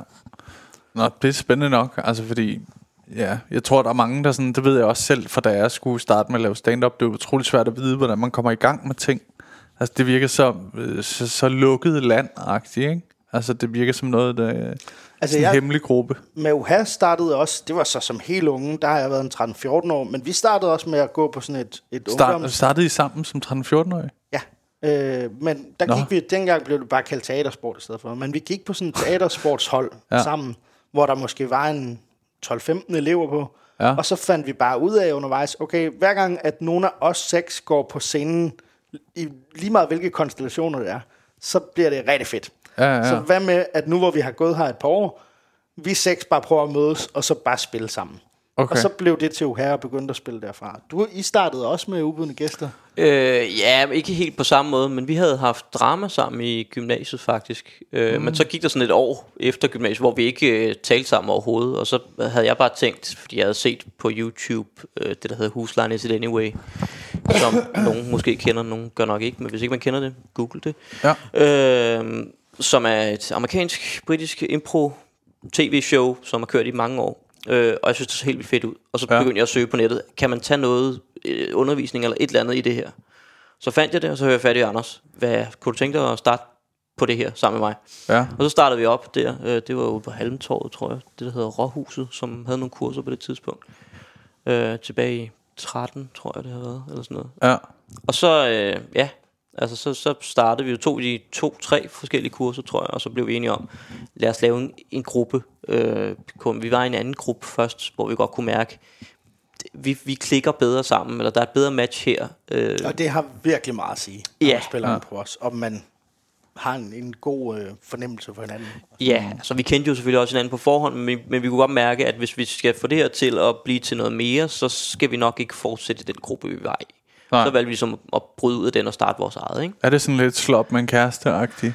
nå, det er spændende nok, altså fordi... Ja, jeg tror der er mange der sådan, det ved jeg også selv, for da jeg skulle starte med at lave stand-up, det er utroligt svært at vide, hvordan man kommer i gang med ting. Altså det virker så, så, så lukket land-agtigt, ikke? Altså det virker som noget, der altså, en jeg, hemmelig gruppe. Med U H A startede også, det var så som helt unge, der har jeg været en tretten fjorten år, men vi startede også med at gå på sådan et, et Start, ungdoms... Startede I sammen som tretten fjorten-årige? Ja, øh, men der Nå. gik vi, dengang blev det bare kaldt teatersport i stedet for, men vi gik på sådan et teatersportshold ja. sammen, hvor der måske var en tolv femten elever på, ja. og så fandt vi bare ud af undervejs, okay, hver gang at nogen af os seks går på scenen, i lige meget hvilke konstellationer det er, så bliver det rigtig fedt. Ja, ja, ja. Så hvad med, at nu hvor vi har gået her et par år, vi seks bare prøver at mødes, og så bare spille sammen. Okay. Og så blev det til U H A og begyndte at spille derfra. Du, I startede også med ubudne gæster? Øh, ja, ikke helt på samme måde, men vi havde haft drama sammen i gymnasiet faktisk. Øh, mm. Men så gik der sådan et år efter gymnasiet, hvor vi ikke øh, talte sammen overhovedet. Og så havde jeg bare tænkt, fordi jeg havde set på YouTube, øh, det der hedder Husline Is It Anyway, som nogen måske kender, nogen gør nok ikke, men hvis ikke man kender det, google det. Ja. Øh, som er et amerikansk-britisk impro-tv-show, som har kørt i mange år. Øh, og jeg synes, det så helt vildt fedt ud. Og så begyndte ja. jeg at søge på nettet. Kan man tage noget øh, undervisning eller et eller andet i det her? Så fandt jeg det, og så hørte jeg fat i Anders. Hvad, kunne du tænke dig at starte på det her sammen med mig? Ja. Og så startede vi op der. Øh, det var ude på Halmtorvet, tror jeg. Det der hedder Råhuset, som havde nogle kurser på det tidspunkt. Øh, tilbage i tretten, tror jeg det har været. Eller sådan noget. Ja. Og så, øh, ja... Altså så, så startede vi jo to de to-tre forskellige kurser, tror jeg. Og så blev vi enige om, lad os lave en, en gruppe. øh, Vi var i en anden gruppe først, hvor vi godt kunne mærke, Vi, vi klikker bedre sammen, eller der er et bedre match her. øh. Og det har virkelig meget at sige, når ja. man spiller ja. på os. Om man har en, en god øh, fornemmelse for hinanden. Ja, altså vi kendte jo selvfølgelig også hinanden på forhånd, men, men vi kunne godt mærke, at hvis vi skal få det her til at blive til noget mere, så skal vi nok ikke fortsætte den gruppe, vi var i. Nej. Så valgte vi ligesom at bryde ud af den og starte vores eget, ikke? Er det sådan lidt slå op med en kæreste-agtig?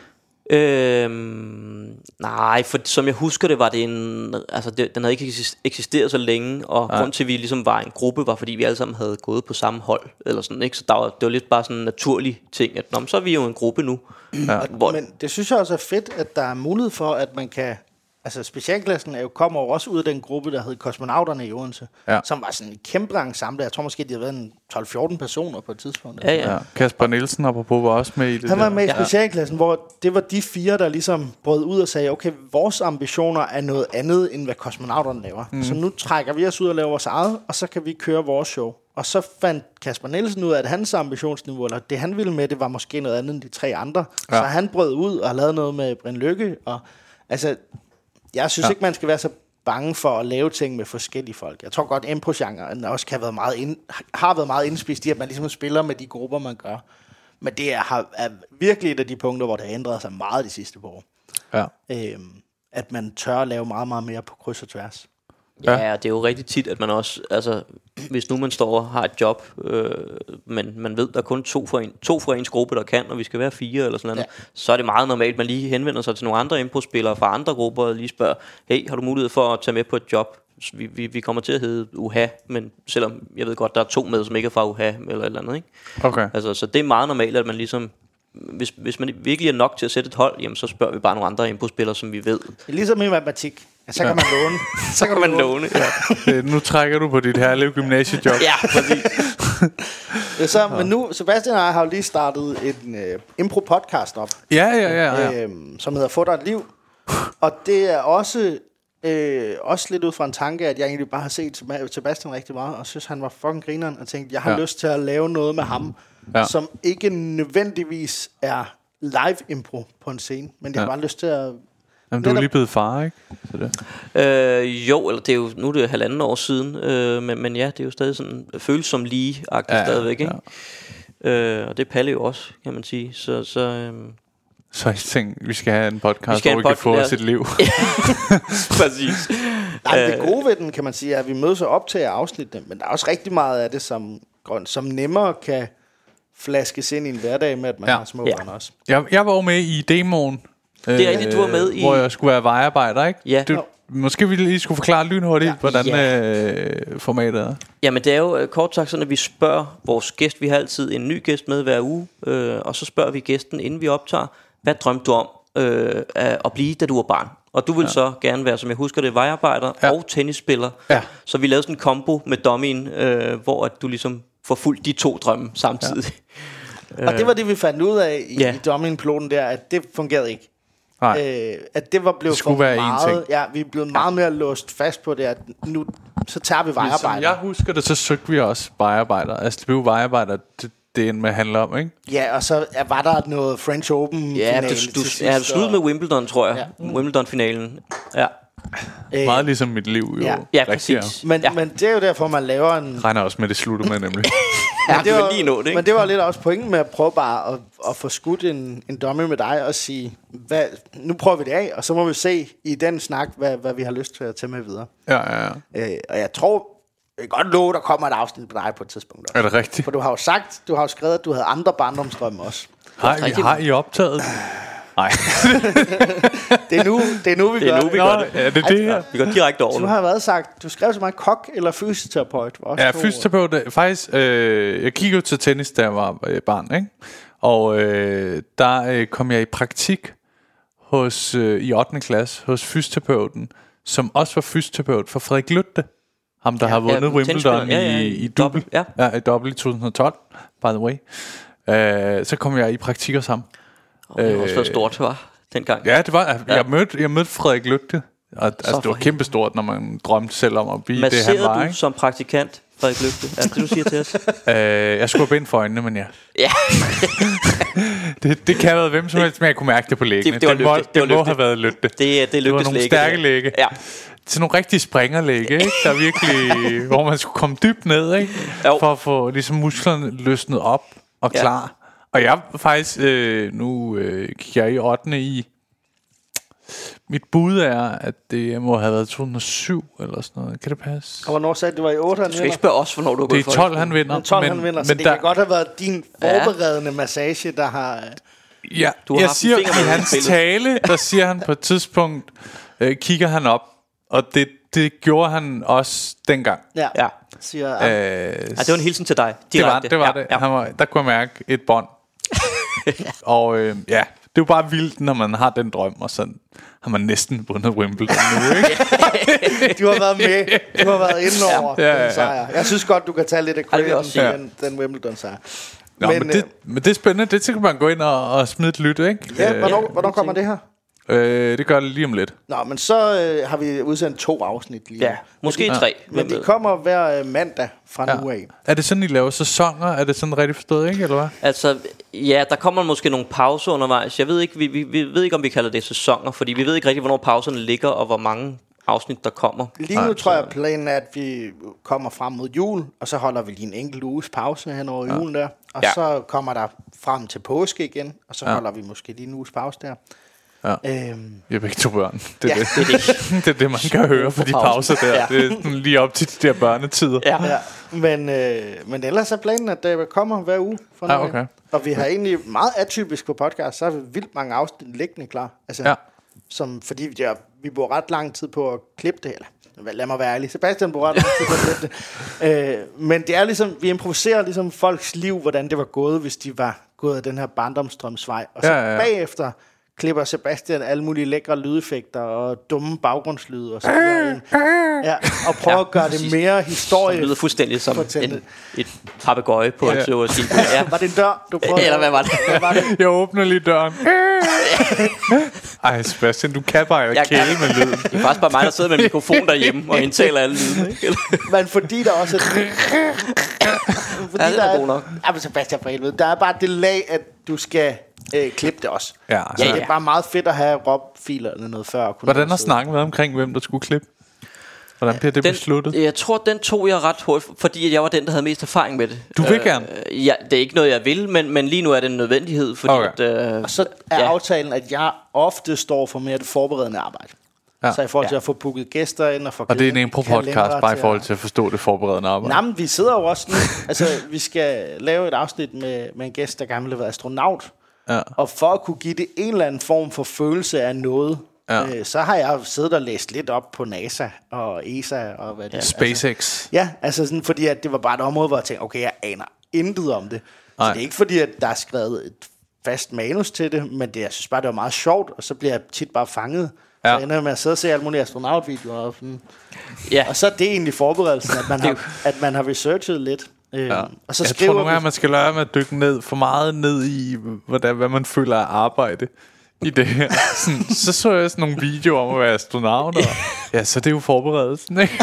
Øhm, nej, for som jeg husker det, var det en... Altså, det, den havde ikke eksisteret så længe, og nej. grund til, at vi ligesom var en gruppe, var fordi vi alle sammen havde gået på samme hold, eller sådan, ikke? Så der var, det var lidt bare sådan en naturlig ting, at nå, så er vi jo en gruppe nu. Ja. Hvor, men det synes jeg også er fedt, at der er mulighed for, at man kan... Altså specialklassen er jo, kommer jo også ud af den gruppe, der hed Kosmonauterne i Odense, ja. som var sådan en kæmpe ensemble. Jeg tror måske, de havde været en tolv fjorten personer på et tidspunkt. Ja, ja. Ja. Kasper Nielsen apropos var også med i det. Han var med der. i specialklassen, ja. hvor det var de fire, der ligesom brød ud og sagde, okay, vores ambitioner er noget andet, end hvad Kosmonauterne laver. Mm. Så nu trækker vi os ud og laver vores eget, og så kan vi køre vores show. Og så fandt Kasper Nielsen ud af, at hans ambitionsniveau, eller det han ville med, det var måske noget andet end de tre andre. Ja. Så han brød ud og lavede noget med Brind Lykke, og altså... Jeg synes ja. ikke, man skal være så bange for at lave ting med forskellige folk. Jeg tror godt, impro-genren også kan have været meget ind, har været meget indspist i, at man ligesom spiller med de grupper, man gør. Men det er, er virkelig et af de punkter, hvor det har ændret sig meget de sidste par år. Ja. Øhm, at man tør at lave meget, meget mere på kryds og tværs. Ja, og det er jo rigtig tit, at man også, altså, hvis nu man står og har et job, øh, men man ved, der er kun to fra, en, to fra ens gruppe, der kan, og vi skal være fire eller sådan noget, ja. så er det meget normalt, at man lige henvender sig til nogle andre impro-spillere fra andre grupper, og lige spørger, hey, har du mulighed for at tage med på et job? Vi, vi, vi kommer til at hedde U H A, men selvom jeg ved godt, der er to med, som ikke er fra U H A, eller et eller andet, ikke? Okay. Altså, så det er meget normalt, at man ligesom, hvis, hvis man virkelig er nok til at sætte et hold, jamen, så spørger vi bare nogle andre impro-spillere, som vi ved. Det er ligesom i matematik. Ja, så kan ja. man låne. Så kan man låne, ja. Nu trækker du på dit herlige gymnasiejob. Ja, præcis. Ja, så, men nu, Sebastian og jeg har jo lige startet en uh, impro-podcast op. Ja, ja, ja, ja. Øh, som hedder Få dig et liv. Og det er også Øh, også lidt ud fra en tanke, at jeg egentlig bare har set Sebastian rigtig meget, og synes, han var fucking grineren, og tænkte, jeg har ja. lyst til at lave noget med ham, ja. som ikke nødvendigvis er live impro på en scene, men jeg har ja. bare lyst til at... Jamen, du er lige blevet far, ikke? Så det. Øh, jo, eller det er jo, nu er det halvanden år siden, øh, men, men ja, det er jo stadig sådan, føles som lige-agtigt ja, stadigvæk, ikke? Ja. Øh, og det er Palle jo også, kan man sige, så... så øh, Så jeg tænker, vi skal have en podcast, hvor vi kan få sit liv. Præcis. Nej, det gode ved den, kan man sige, er, at vi mødes og optager afsnit, men der er også rigtig meget af det, som, som nemmere kan flaskes ind i en hverdag med, at man ja. har små børn ja. også. Jeg, jeg var jo med i demoen. Det er rigtigt, du var med i... Hvor jeg skulle være vejarbejder, ikke? Ja. Du, måske vi lige skulle forklare lynhurtigt, ja. hvordan ja. øh, formatet er. Jamen det er jo kort sagt sådan, at vi spørger vores gæst, vi har altid en ny gæst med hver uge, øh, og så spørger vi gæsten, inden vi optager, hvad drømte du om øh, at blive, da du var barn? Og du vil ja. så gerne være, som jeg husker det, vejarbejder ja. og tennisspiller. Ja. Så vi lavede sådan en kombo med dummyen, øh, hvor at du ligesom får fuldt de to drømme samtidig. Ja. Og det var det, vi fandt ud af i, ja. i dummyen-piloten der, at det fungerede ikke. Øh, at det var blevet det for meget. Ja, vi er blevet ja. meget mere låst fast på det, at nu så tager vi vejarbejder. Som jeg husker det, så søgte vi også vejarbejder. Altså det blev vejarbejder, det, det er med handler om, ikke? Ja, og så var der noget French Open ja, finale du, til du, sidst. Ja, du sluttede med Wimbledon, tror jeg. Ja. Wimbledon-finalen. Ja. Øh, meget ligesom mit liv jo. Ja, ja præcis. Men, ja. men det er jo derfor, man laver en... Regner også med, det slutter med, nemlig. ja, det var, lige nå det, ikke? Men det var lidt også pointen med at prøve bare at, at få skudt en, en dummy med dig og sige, hvad, nu prøver vi det af, og så må vi se i den snak, hvad, hvad vi har lyst til at tage med videre. Ja, ja, ja. Øh, og jeg tror, jeg kan godt love, der kommer et afsnit på dig på et tidspunkt. Også. Er det rigtigt? For du har jo sagt, du har jo skrevet, at du havde andre barndomsdrømme også. Har I, har I optaget? Nej. det er nu, det er nu vi det er gør nu, vi gør det. Ja, det er det her. Vi går direkte over. Du har været sagt, du skrev så meget kok eller fysioterapeut. Ja, fysioterapeut. Faktisk, øh, jeg kiggede til tennis, da jeg var øh, barn, ikke? Og øh, der øh, kom jeg i praktik hos øh, i ottende klasse hos fysioterapeuten, som også var fysioterapeut for Frederik Løtte. Ham, der ja, har vundet ja, Wimbledon ja, ja, i, i double. Ja. Ja, i double i to tusind og tolv, by the way. Uh, så kom jeg i praktik hos ham. Oh, det var også for stort, var dengang. Ja, det var. Jeg, ja. jeg, mødte, jeg mødte Frederik Løtte. Og, altså, det var kæmpestort, når man drømte selv om at blive Masserede det, han var. Du ikke? som praktikant, Frederik Løtte? Er det, du siger til os? uh, jeg skulle have bind for øjnene, men ja. Ja. det, det kan have været hvem som helst, men jeg kunne mærke det på læggene. Det, det, var det, må, det, det, det må have været Løtte. Det, det, det, det var nogle stærke lægge. Ja. Til nogle rigtige springerlægge, ikke? Der virkelig, hvor man skulle komme dybt ned, ikke? For at få ligesom musklerne løsnet op og klar. Ja. Og jeg faktisk, øh, nu øh, kigger jeg i ottende i, mit bud er, at det må have været to tusind og syv eller sådan noget. Kan det passe? Og hvornår sagde du var i otte, han Du skal ikke spørge os, hvornår du er gået. Det er tolv, han vinder. Det er tolv, men, han vinder, så men det der, kan godt have været din forberedende ja. massage, der har... Ja, du har jeg siger, i hans tale, der siger han på et tidspunkt, øh, kigger han op, og det, det gjorde han også dengang. Ja, ja. Siger, ja. Øh, ja, det var en hilsen til dig. Direkte. Det var det. Var ja, det. Ja. Han var, der kunne jeg mærke et bånd. Og øh, ja, det er jo bare vildt, når man har den drøm, og så har man næsten vundet Wimbledon nu, ikke? Du har været med. Du har været inde over ja, ja, ja, den sejr. Jeg synes godt, du kan tage lidt af credit for ja. den, den Wimbledon-sejr. Nå, men, men, det, men det er spændende. Det kan man gå ind og, og smide et lyt, ikke? Ja, hvornår, hvornår kommer det her? Øh, det gør det lige om lidt. Nå, men så øh, har vi udsendt to afsnit lige. Ja, måske men, tre. Men de kommer hver øh, mandag fra ja. nu af. Er det sådan, I laver sæsoner? Er det sådan rigtig forstået, ikke? Eller hvad? Altså, ja, der kommer måske nogle pauser undervejs. Jeg ved ikke, vi, vi, vi ved ikke, om vi kalder det sæsoner, fordi vi ved ikke rigtig, hvornår pauserne ligger, og hvor mange afsnit der kommer. Lige nu Nej, tror jeg, planen er, at vi kommer frem mod jul, og så holder vi lige en enkelt uges pause hen over ja. julen der. Og ja. så kommer der frem til påske igen, og så ja. holder vi måske lige en uges pause der. Ja. Øhm. Jeg er begge to børn. Det er, ja. det. Det, er det. det er det, man kan høre for de pauser der. Ja. Det er lige op til de der børnetider. Ja. Ja. Men, øh, men ellers er planen, at det kommer hver uge. Ja, okay. Og vi har egentlig meget atypisk på podcast, så har vi vildt mange afsnit liggende klar. Altså, ja. som, fordi vi, ja, vi bruger ret lang tid på at klippe det, eller lad mig være ærlig. Sebastian bruger ret lang tid på at klippe det. Øh, men det er ligesom, vi improviserer ligesom folks liv, hvordan det var gået, hvis de var gået af den her barndomsdrømsvej. Og så ja, ja, ja. bagefter klipper Sebastian alle mulige lækre lydeffekter og dumme baggrundslyde og så videre. Ja, og prøver ja, at gøre det mere historie. Det lyder fuldstændig som fortælle. en, et papegøje på ja. en søverskib. Ja. Var det en dør, du prøvede? Eller hvad var det? Hvad var det? Jeg åbner lige døren. Ej, Sebastian, du kan bare ikke kæle med lyden. Det er faktisk bare mig, der sidder med en mikrofon derhjemme og indtaler alle lyden. Men fordi der også er... fordi ja, det der er er god nok. Ja, men Sebastian, for helvede. Der er bare det lag, at du skal øh, klippe det også. Ja, så ja, det er bare meget fedt at have råbfilerne noget før. Hvordan har snakken været omkring, hvem der skulle klippe? Hvordan bliver det den, besluttet? Jeg tror, den tog jeg ret hurtigt, fordi jeg var den, der havde mest erfaring med det. Du vil gerne? Øh, ja, det er ikke noget, jeg vil, men, men lige nu er det en nødvendighed. Fordi okay. at, øh, og så er ja. aftalen, at jeg ofte står for mere det forberedende arbejde. Ja. Så i forhold til ja. at få booket gæster ind og få og det er en impro-podcast, bare i forhold til at forstå det forberedende arbejde. Nej, men vi sidder jo også nu. Altså, vi skal lave et afsnit med, med en gæst, der gerne vil være astronaut. Ja. Og for at kunne give det en eller anden form for følelse af noget, ja. øh, så har jeg siddet og læst lidt op på NASA og E S A og hvad det ja. er. SpaceX. Altså, ja, altså sådan, fordi at det var bare et område, hvor jeg tænkte, okay, jeg aner intet om det. Så Ej. det er ikke fordi, at der er skrevet et fast manus til det, men det, jeg synes bare, det var meget sjovt, og så bliver jeg tit bare fanget. Ja. Så ender jeg med at sidde og se alle mulige astronautvideoer. Og, sådan. Ja. Og så er det egentlig forberedelsen, at man har, at man har researchet lidt. Ja. Øhm, og så jeg skriver tror nogle gange, at man skal lade med at dykke ned for meget ned i, hvordan, hvad man føler er arbejde i det her. Sådan, så så jeg sådan nogle videoer om at være astronaut, og ja, så det er jo forberedelsen, ikke?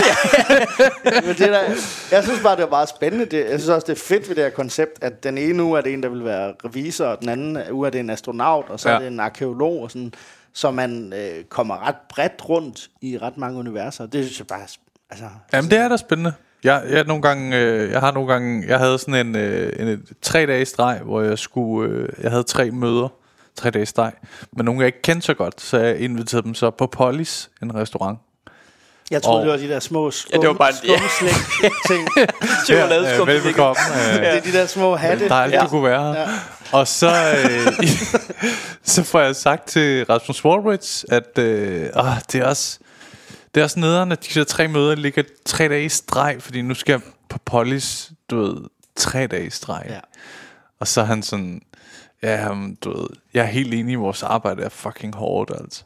Men det der, jeg synes bare, det var meget spændende. Det, jeg synes også, det er fedt ved det her koncept, at den ene uge er det en, der vil være revisor, og den anden uge er det en astronaut, og så ja. er det en arkeolog, og sådan, så man øh, kommer ret bredt rundt i ret mange universer. Det synes jeg bare... Altså, Jamen, det er da spændende. Jeg, jeg, nogle gange, øh, jeg har nogle gange, jeg havde sådan en, øh, en, en tre dage streg, hvor jeg skulle, øh, jeg havde tre møder, tre dage streg, men nogle jeg ikke kendte så godt, så jeg inviterede dem så på Polly's, en restaurant. Jeg troede, og det var de der små skum, ja, det var bare skumslæg ting. Ja, øh, velbekomme. Øh, det er de der små hatte. Dejligt, ja. Du kunne være her. Ja. Og så, øh, så får jeg sagt til Rasmus Wallbridge, at øh, åh, det er også... Det er også nederen, at de der tre møder ligger tre dage i streg, fordi nu skal jeg på Polly's, du ved, tre dage i streg. Ja. Og så er han sådan, ja, du ved, jeg er helt enig i, vores arbejde er fucking hårdt, altså.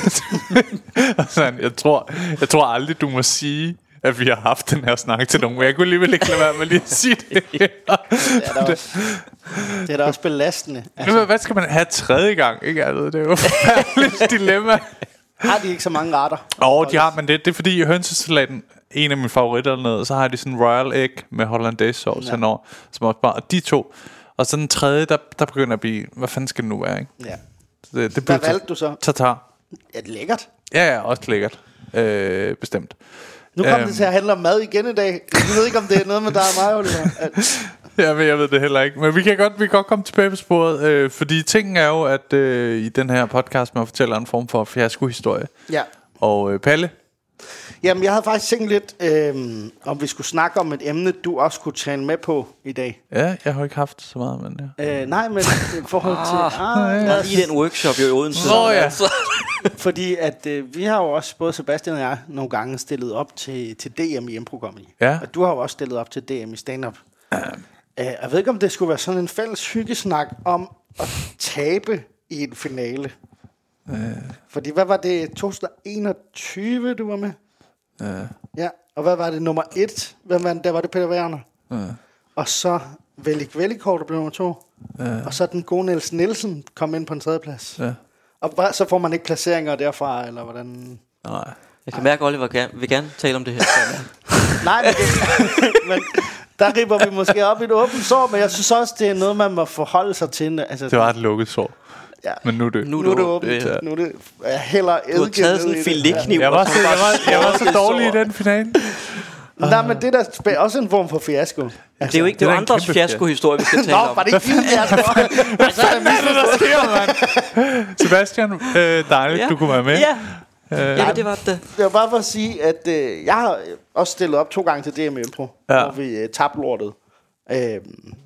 Og så han, jeg tror, jeg tror aldrig, du må sige, at vi har haft den her snak til nogen, men jeg kunne alligevel ikke lade være med lige at sige det. det, er da også, det er da også belastende. Altså. Hvad skal man have tredje gang? Ikke? Altså, det er jo et dilemma. Har de ikke så mange retter? Åh, oh, de har, men det, det er fordi hønsesalaten, en af mine favoritter dernede, så har de sådan en royal egg med hollandaise sauce ja. henover, som også bare, og de to. Og så den tredje, der, der begynder at blive, hvad fanden skal det nu være, ikke? Ja. Det, det hvad valgte du så? Tartar. Er det lækkert? Ja, ja, også lækkert. Øh, bestemt. Nu kommer øhm. det til at handle om mad igen i dag. Jeg ved ikke, om det er noget med dig og mig, Oliver. Ja, men jeg ved det heller ikke. Men vi kan godt, vi kan godt komme tilbage på sporet, øh, fordi tingen er jo, at øh, i den her podcast, man fortæller en form for fiasko-historie. Ja. Og øh, Palle? Jamen, jeg havde faktisk tænkt lidt, øh, om vi skulle snakke om et emne, du også kunne træne med på i dag. Ja, jeg har ikke haft så meget, men ja. Øh, nej, men i forhold til... Ah, ah, lige den workshop i Odense. Åh, ja. Fordi at øh, vi har jo også, både Sebastian og jeg, nogle gange stillet op til, til D M i impro-comedy. Ja. Og du har jo også stillet op til D M i stand-up. Uh. Uh, jeg ved ikke, om det skulle være sådan en fælles hyggesnak om at tabe i en finale. Uh. Fordi hvad var det, to tusind og enogtyve, du var med? Uh. Ja, og hvad var det, nummer et? Hvem var det, der var det Peter Werner? Uh. Og så Velik Velikov, der blev nummer to. Uh. Og så den gode Niels Nielsen kom ind på en tredje plads. Uh. Og så får man ikke placeringer derfra, eller hvordan? Nej. Jeg kan mærke, at Oliver gerne, vil gerne tale om det her. Nej, men, det, men der griber vi måske op i et åbent sår, men jeg synes også, det er noget, man må forholde sig til. Altså, det var et lukket sår. Ja. Men nu er det, nu er det åbent. Ja. Nu er det, jeg hælder du har taget sådan en filetkniv. Jeg var så, jeg var, jeg var så dårlig i den finale. Nej, men det der er også en form for fiasko. Altså, det er jo ikke det, det er andres fiasko-historie, vi skal tale om. Nå, var det ikke din fiasko? Hvad fanden er det, der sker, mand? Sebastian, øh, dejligt, ja. Du kunne være med. Ja, øh. ja det var det. Det var bare for at sige, at øh, jeg har også stillet op to gange til D M Impro, ja. Hvor vi øh, tabte lortet. Øh,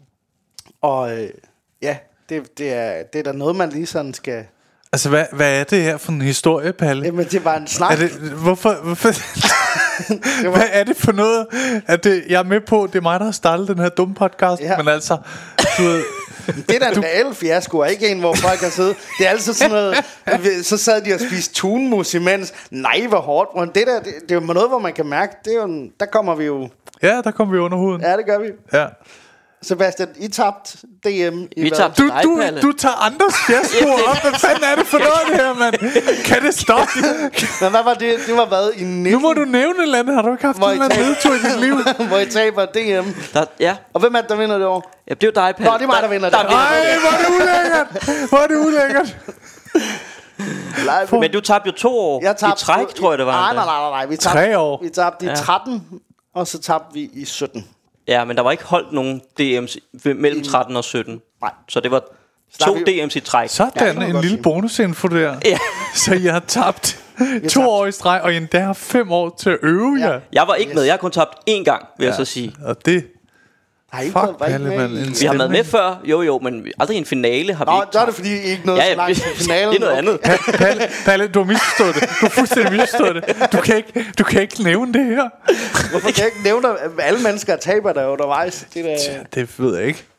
og øh, ja, det, det, er, det er da noget, man lige sådan skal... Altså, hvad, hvad er det her for en historie, Palle? Jamen, det var en snak. Er det, hvorfor... hvorfor det var... Hvad er det for noget? At det, jeg er med på, det er mig, der har startet den her dumme podcast. Ja. Men altså, du ved... Det er da en du... reel fiasko, og ikke en, hvor folk har siddet. Det er altid sådan noget, så sad de og spiste tunmus imens. Nej, hvor hårdt, bror. Det der, det, det er jo noget, hvor man kan mærke, det er jo en, der kommer vi jo... Ja, der kommer vi under huden. Ja, det gør vi. Ja. Sebastian, I tabte D M i Vi tabte du, du, du tager andres fiaskoer op. Hvad fanden er det for noget, det her, mand? Kan det stoppe? Men hvad var det? Det var hvad? I nitten... Nu må du nævne et eller andet. Har du ikke haft en eller anden nedtur i dit liv? Hvor I taber D M. Der, ja. Og hvem er det, der vinder det år? Ja, det er jo dig, Palle. Nå, det er mig, der vinder det. Ej, hvor er det ulækkert. Hvor er det ulækkert. Men du tabte jo to år Jeg tabte, i træk, tror jeg det var. Nej, nej, nej, nej. Vi tabte, Tre år. Vi tabte i Ja. tretten, og så tabte vi i sytten. Ja, men der var ikke holdt nogen D M's mellem tretten og sytten. Nej. Så det var Så to vi- D M's i træk. Sådan Ja, det må en man godt lille sige. bonusinfo der. Ja. Så jeg har tabt to tabt. år i streg, og I endda har fem år til at øve Ja. jer. Jeg var ikke med, jeg har kun tabt én gang, vil jeg så sige. Og det... Har I ikke Fuck, været- var I ikke Palle, med mand. i- En Vi har stemning. været med før, jo jo, men aldrig i en finale har vi Nå, ikke så er tabt. det fordi, I ikke nåede Ja, så ja, langt vi- i finalen. det er noget andet. Palle, Palle, du har misforstået det. Du har fuldstændig misforstået det. Du kan ikke, du kan ikke nævne det her. Hvorfor kan jeg ikke nævne, at alle mennesker taber der undervejs? Det der... Ja, det ved jeg ikke.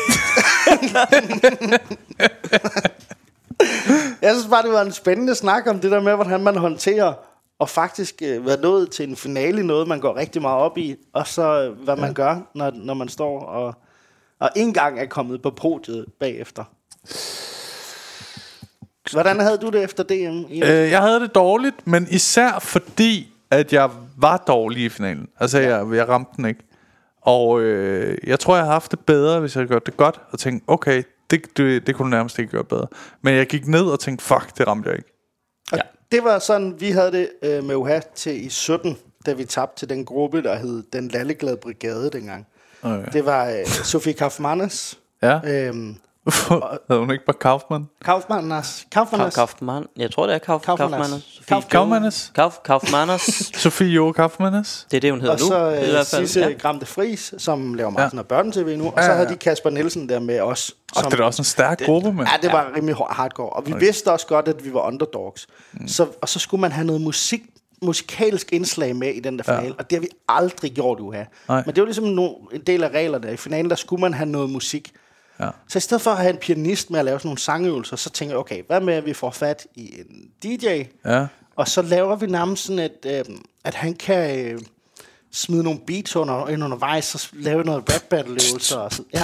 Jeg synes bare, det var en spændende snak om det der med, hvordan man håndterer og faktisk øh, være nået til en finale, noget man går rigtig meget op i, og så øh, hvad man gør, når, når man står og, og ikke engang er kommet på podiet bagefter. Hvordan havde du det efter D M? Ian? Øh, jeg havde det dårligt, men især fordi, at jeg var dårlig i finalen. Altså, jeg, jeg ramte den ikke. Og øh, jeg tror, jeg har haft det bedre, hvis jeg havde gjort det godt, og tænkte, okay, det, det, det kunne du nærmest ikke gøre bedre. Men jeg gik ned og tænkte, fuck, det ramte jeg ikke. Og det var sådan, vi havde det øh, med U H A til i sytten, da vi tabte til den gruppe, der hed Den Lalleglade Brigade dengang. Okay. Det var øh, Sofie Kaufmannes. Ja. Øhm, Havde hun ikke bare Kaufmann? Kaufmannes. Kauf, Kaufmannes. Kaufmann. Jeg tror, det er Kauf, Kaufmanns. Kaufmanns. Kauf- Kaufmannes? Kauf, Kaufmanns. Sofie Jo Kaufmannes? Det er det, hun hedder Og nu. så i øh, hvert fald. Sisse Ja. ja. Gramte Friis, som laver meget Ja. ja. sådan noget børne-tv nu. Og Ja, så ja, havde ja. de Kasper Nielsen der med os. Og det er da også en stærk gruppe, mand. Ja, det var ja. rimelig hardcore. Og vi okay. vidste også godt, at vi var underdogs. Mm. Så, og så skulle man have noget musik, musikalsk indslag med i den der finale. Ja. Og det har vi aldrig gjort, du have. Nej. Men det var ligesom no, en del af reglerne. I finalen, der skulle man have noget musik. Ja. Så i stedet for at have en pianist med at lave sådan nogle sangøvelser, så tænker jeg, okay, hvad med, at vi får fat i en D J? Ja. Og så laver vi nærmest sådan, at, øh, at han kan øh, smide nogle beats under, ind undervejs, så lave noget rap battle-øvelser. Og så, ja.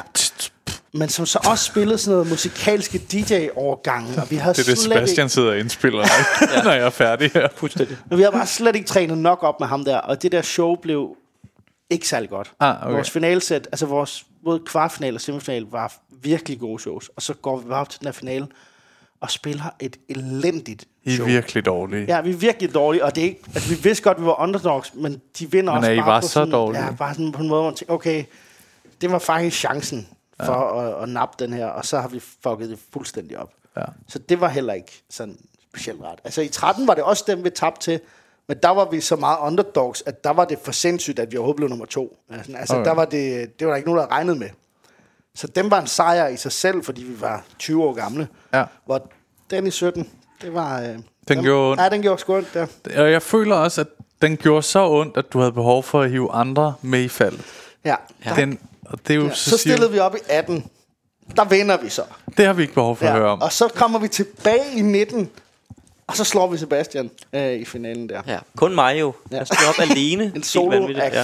Men som så også spillede sådan noget musikalske D J-overgange. Og vi havde Det er det, slet Sebastian ikke, sidder og indspiller, ikke? Ja. Når jeg er færdig her. Fuldstændig. men vi havde bare slet ikke trænet nok op med ham der. Og det der show blev ikke særlig godt. Ah, okay. Vores finalsæt, altså vores både kvartfinale og semifinale var virkelig gode shows. Og så går vi bare op til den her finale og spiller et elendigt I er show. virkelig dårlige. Ja, vi er virkelig dårlige, og det er ikke, altså, vi vidste godt, at vi var underdogs, men de vinder Men også at I bare var på så sådan, dårlige. ja, bare sådan på en måde, hvor man tænker, okay, det var faktisk chancen for ja. at, at nappe den her, og så har vi fucket det fuldstændig op. Ja. Så det var heller ikke sådan specielt ret. Altså i tretten var det også dem, vi tabte til, men der var vi så meget underdogs, at der var det for sindssygt, at vi overhovedet blev nummer to. Altså, altså Okay. der var det, det var der ikke nogen, der regnede med. Så dem var en sejr i sig selv, fordi vi var tyve år gamle. Ja. Hvor den i sytten, det var... Øh, Den gjorde ondt. Ja, den gjorde sgu ondt, ja. Og jeg føler også, at den gjorde så ondt, at du havde behov for at hive andre med i faldet. Ja. Ja. Den, og det er jo Ja. så, Så siger, stillede vi op i atten. Der vinder vi så. det har vi ikke behov for at høre Ja. om. Og så kommer vi tilbage i nitten. Og så slår vi Sebastian øh, i finalen der. Ja, kun mig jo. Ja. Jeg stod op alene. En Helt solo vanvittigt, act. ja.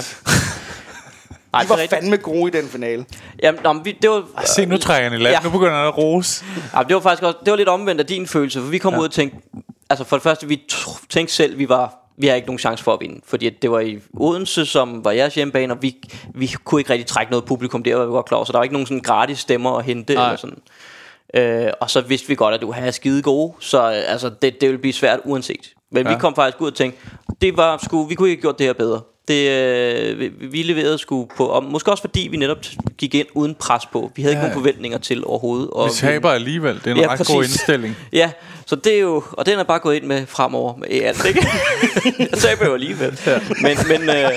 De Ej, det var er rigtigt. fandme gode i den finale. Jamen, nå, men vi, det var... Se, nu trækker han i land. Ja. Nu begynder han at rose. Ja, det var faktisk også, det var lidt omvendt af din følelse, for vi kom ja. ud og tænkte, altså for det første, vi tr- tænkte selv, vi var, vi har ikke nogen chance for at vinde, fordi det var i Odense, som var jeres hjemmebane, og vi, vi kunne ikke rigtig trække noget publikum der, var vi godt klar over, så der var ikke nogen sådan gratis stemmer at hente Nej. eller sådan. Øh, og så vidste vi godt, at du havde skide gode, så øh, altså, det, det ville blive svært uanset. Men ja. vi kom faktisk ud og tænkte, det var sgu, vi kunne ikke have gjort det her bedre. Det, øh, vi, vi leverede sgu på, og måske også fordi vi netop gik ind uden pres på. Vi havde Ja. ikke nogen forventninger til overhovedet. Og Vi taber alligevel. Det er en Ja, ja, ret god præcis. indstilling. Ja, så det er jo, og den er bare gået ind med fremover med alt, ikke? Jeg taber jo alligevel. Ja. Men, men øh,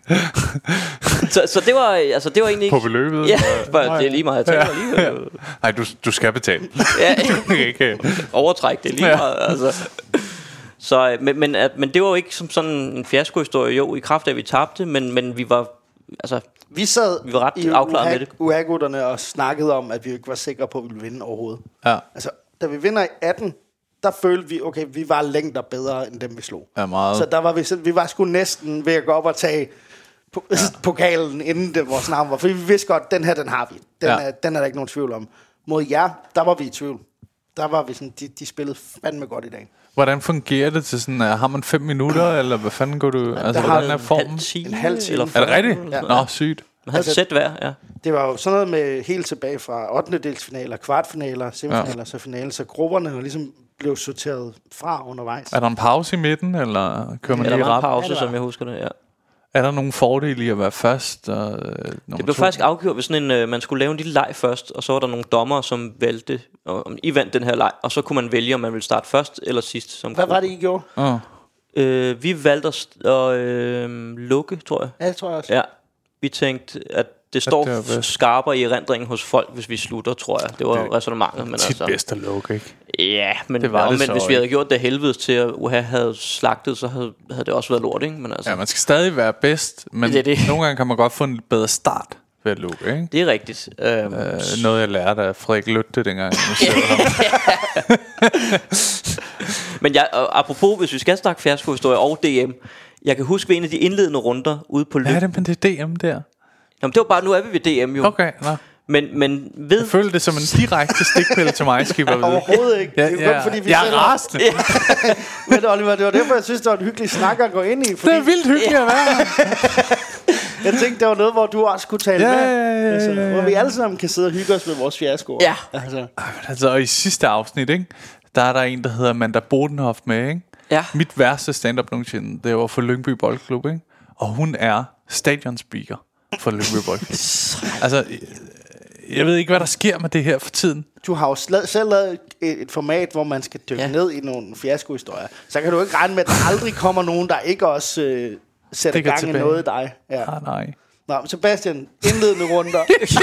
så, så det var, altså det var egentlig ikke. På beløbet? Ja, bare, det er lige meget, jeg taber Ja. alligevel. Nej, du, du skal betale. Ja, Du kan ikke. overtræk det er lige Ja. meget, altså. Så, øh, men, men, at, men det var jo ikke som sådan en fiaskohistorie, jo, i kraft af at vi tabte, men, men vi var altså, Vi sad vi var ret i afklaret med det. U A G-gutterne og snakkede om, at vi ikke var sikre på, at vi ville vinde overhovedet. Ja. Altså, da vi vinder i atten, der følte vi, okay, vi var længder bedre, end dem vi slog. Ja, meget. Så der var vi, så vi var sgu næsten ved at gå op og tage po- ja. pokalen, inden det vores navn var. For vi vidste godt, den her, den har vi. Den, Ja. er, den er der ikke nogen tvivl om. Mod jer, der var vi i tvivl. Der var vi sådan, de, de spillede fandme godt i dag. Hvordan fungerer det til sådan, uh, har man fem minutter, eller hvad fanden går du, altså har hvordan er en formen? halv time, En halv time. eller Er det rigtigt? Ja. Nå, sygt. Man havde Altså- sæt hver, ja. Det var jo sådan noget med helt tilbage fra ottende delsfinaler, kvartfinaler, semifinaler, ja. så finale. Så grupperne jo ligesom blev sorteret fra undervejs. Er der en pause i midten, eller kører man Ja, der lige var en rap? pause, Ja, det var. som jeg husker det, ja. Er der nogle fordele i at være først? Og, øh, nummer Det blev to? faktisk afgjort ved sådan en, øh, man skulle lave en lille leg først, og så var der nogle dommer, som valgte, og, om I vandt den her leg, og så kunne man vælge, om man ville starte først eller sidst. Som Hvad gruppe. var det, I gjorde? Oh. Øh, vi valgte at, st- at øh, lukke, tror jeg. Ja, det tror jeg også. Ja, vi tænkte, at det står det var bedst. skarpere i erindringen hos folk, hvis vi slutter, tror jeg. Det var Det- resonemanget. Men Tit altså, bedst at lukke, ikke? ja, men, Det var det men så hvis vi ikke. havde gjort det helvedes til, at U H A havde slagtet, så havde, havde det også været lort, ikke? Men altså, Ja, man skal stadig være bedst, men Det er det. nogle gange kan man godt få en lidt bedre start ved at lukke, ikke? det er rigtigt. Øhm, Øh, noget jeg lærte af Frederik Løtte dengang. Jeg så ham. Men jeg, og apropos, hvis vi skal snakke fiaskohistorie og D M, jeg kan huske ved en af de indledende runder ude på Hvad er Lykken. det med det D M der? Jamen, det var bare, nu er vi ved D M jo. Okay, nå. Men, men ved... Jeg følte det som en direkte stikpille til mig, skal jeg vide. Overhovedet ikke. Ja, Det er jo ja. kun, fordi vi Jeg selv er har- rasende. Men Oliver, det var derfor, jeg synes, det var en hyggelig snak at gå ind i. Fordi Det er vildt hyggeligt at være her. jeg tænkte, det var noget, hvor du også skulle tale Ja, med. ja, ja, Altså, ja, ja. hvor vi alle sammen kan sidde og hygge os med vores fiaskoer. Ja. Altså, Altså, og i sidste afsnit, ikke? Der er der en, der hedder Amanda Bodenhoff med, ikke? Ja. Mit værste stand-up nogensinde, det var for Lyngby Boldklub, ikke? Og hun er stadionspeaker for Lyngby Boldklub. Altså, jeg ved ikke, hvad der sker med det her for tiden. du har jo sla- selv lavet et, et format, hvor man skal dykke Ja. ja. ned i nogle fiaskohistorier. Så kan du ikke regne med, at der aldrig kommer nogen, der ikke også øh, sætter Stikker gang tilbage. i noget i dig. Ja. Ah, nej. Nå, men Sebastian, indledende runder.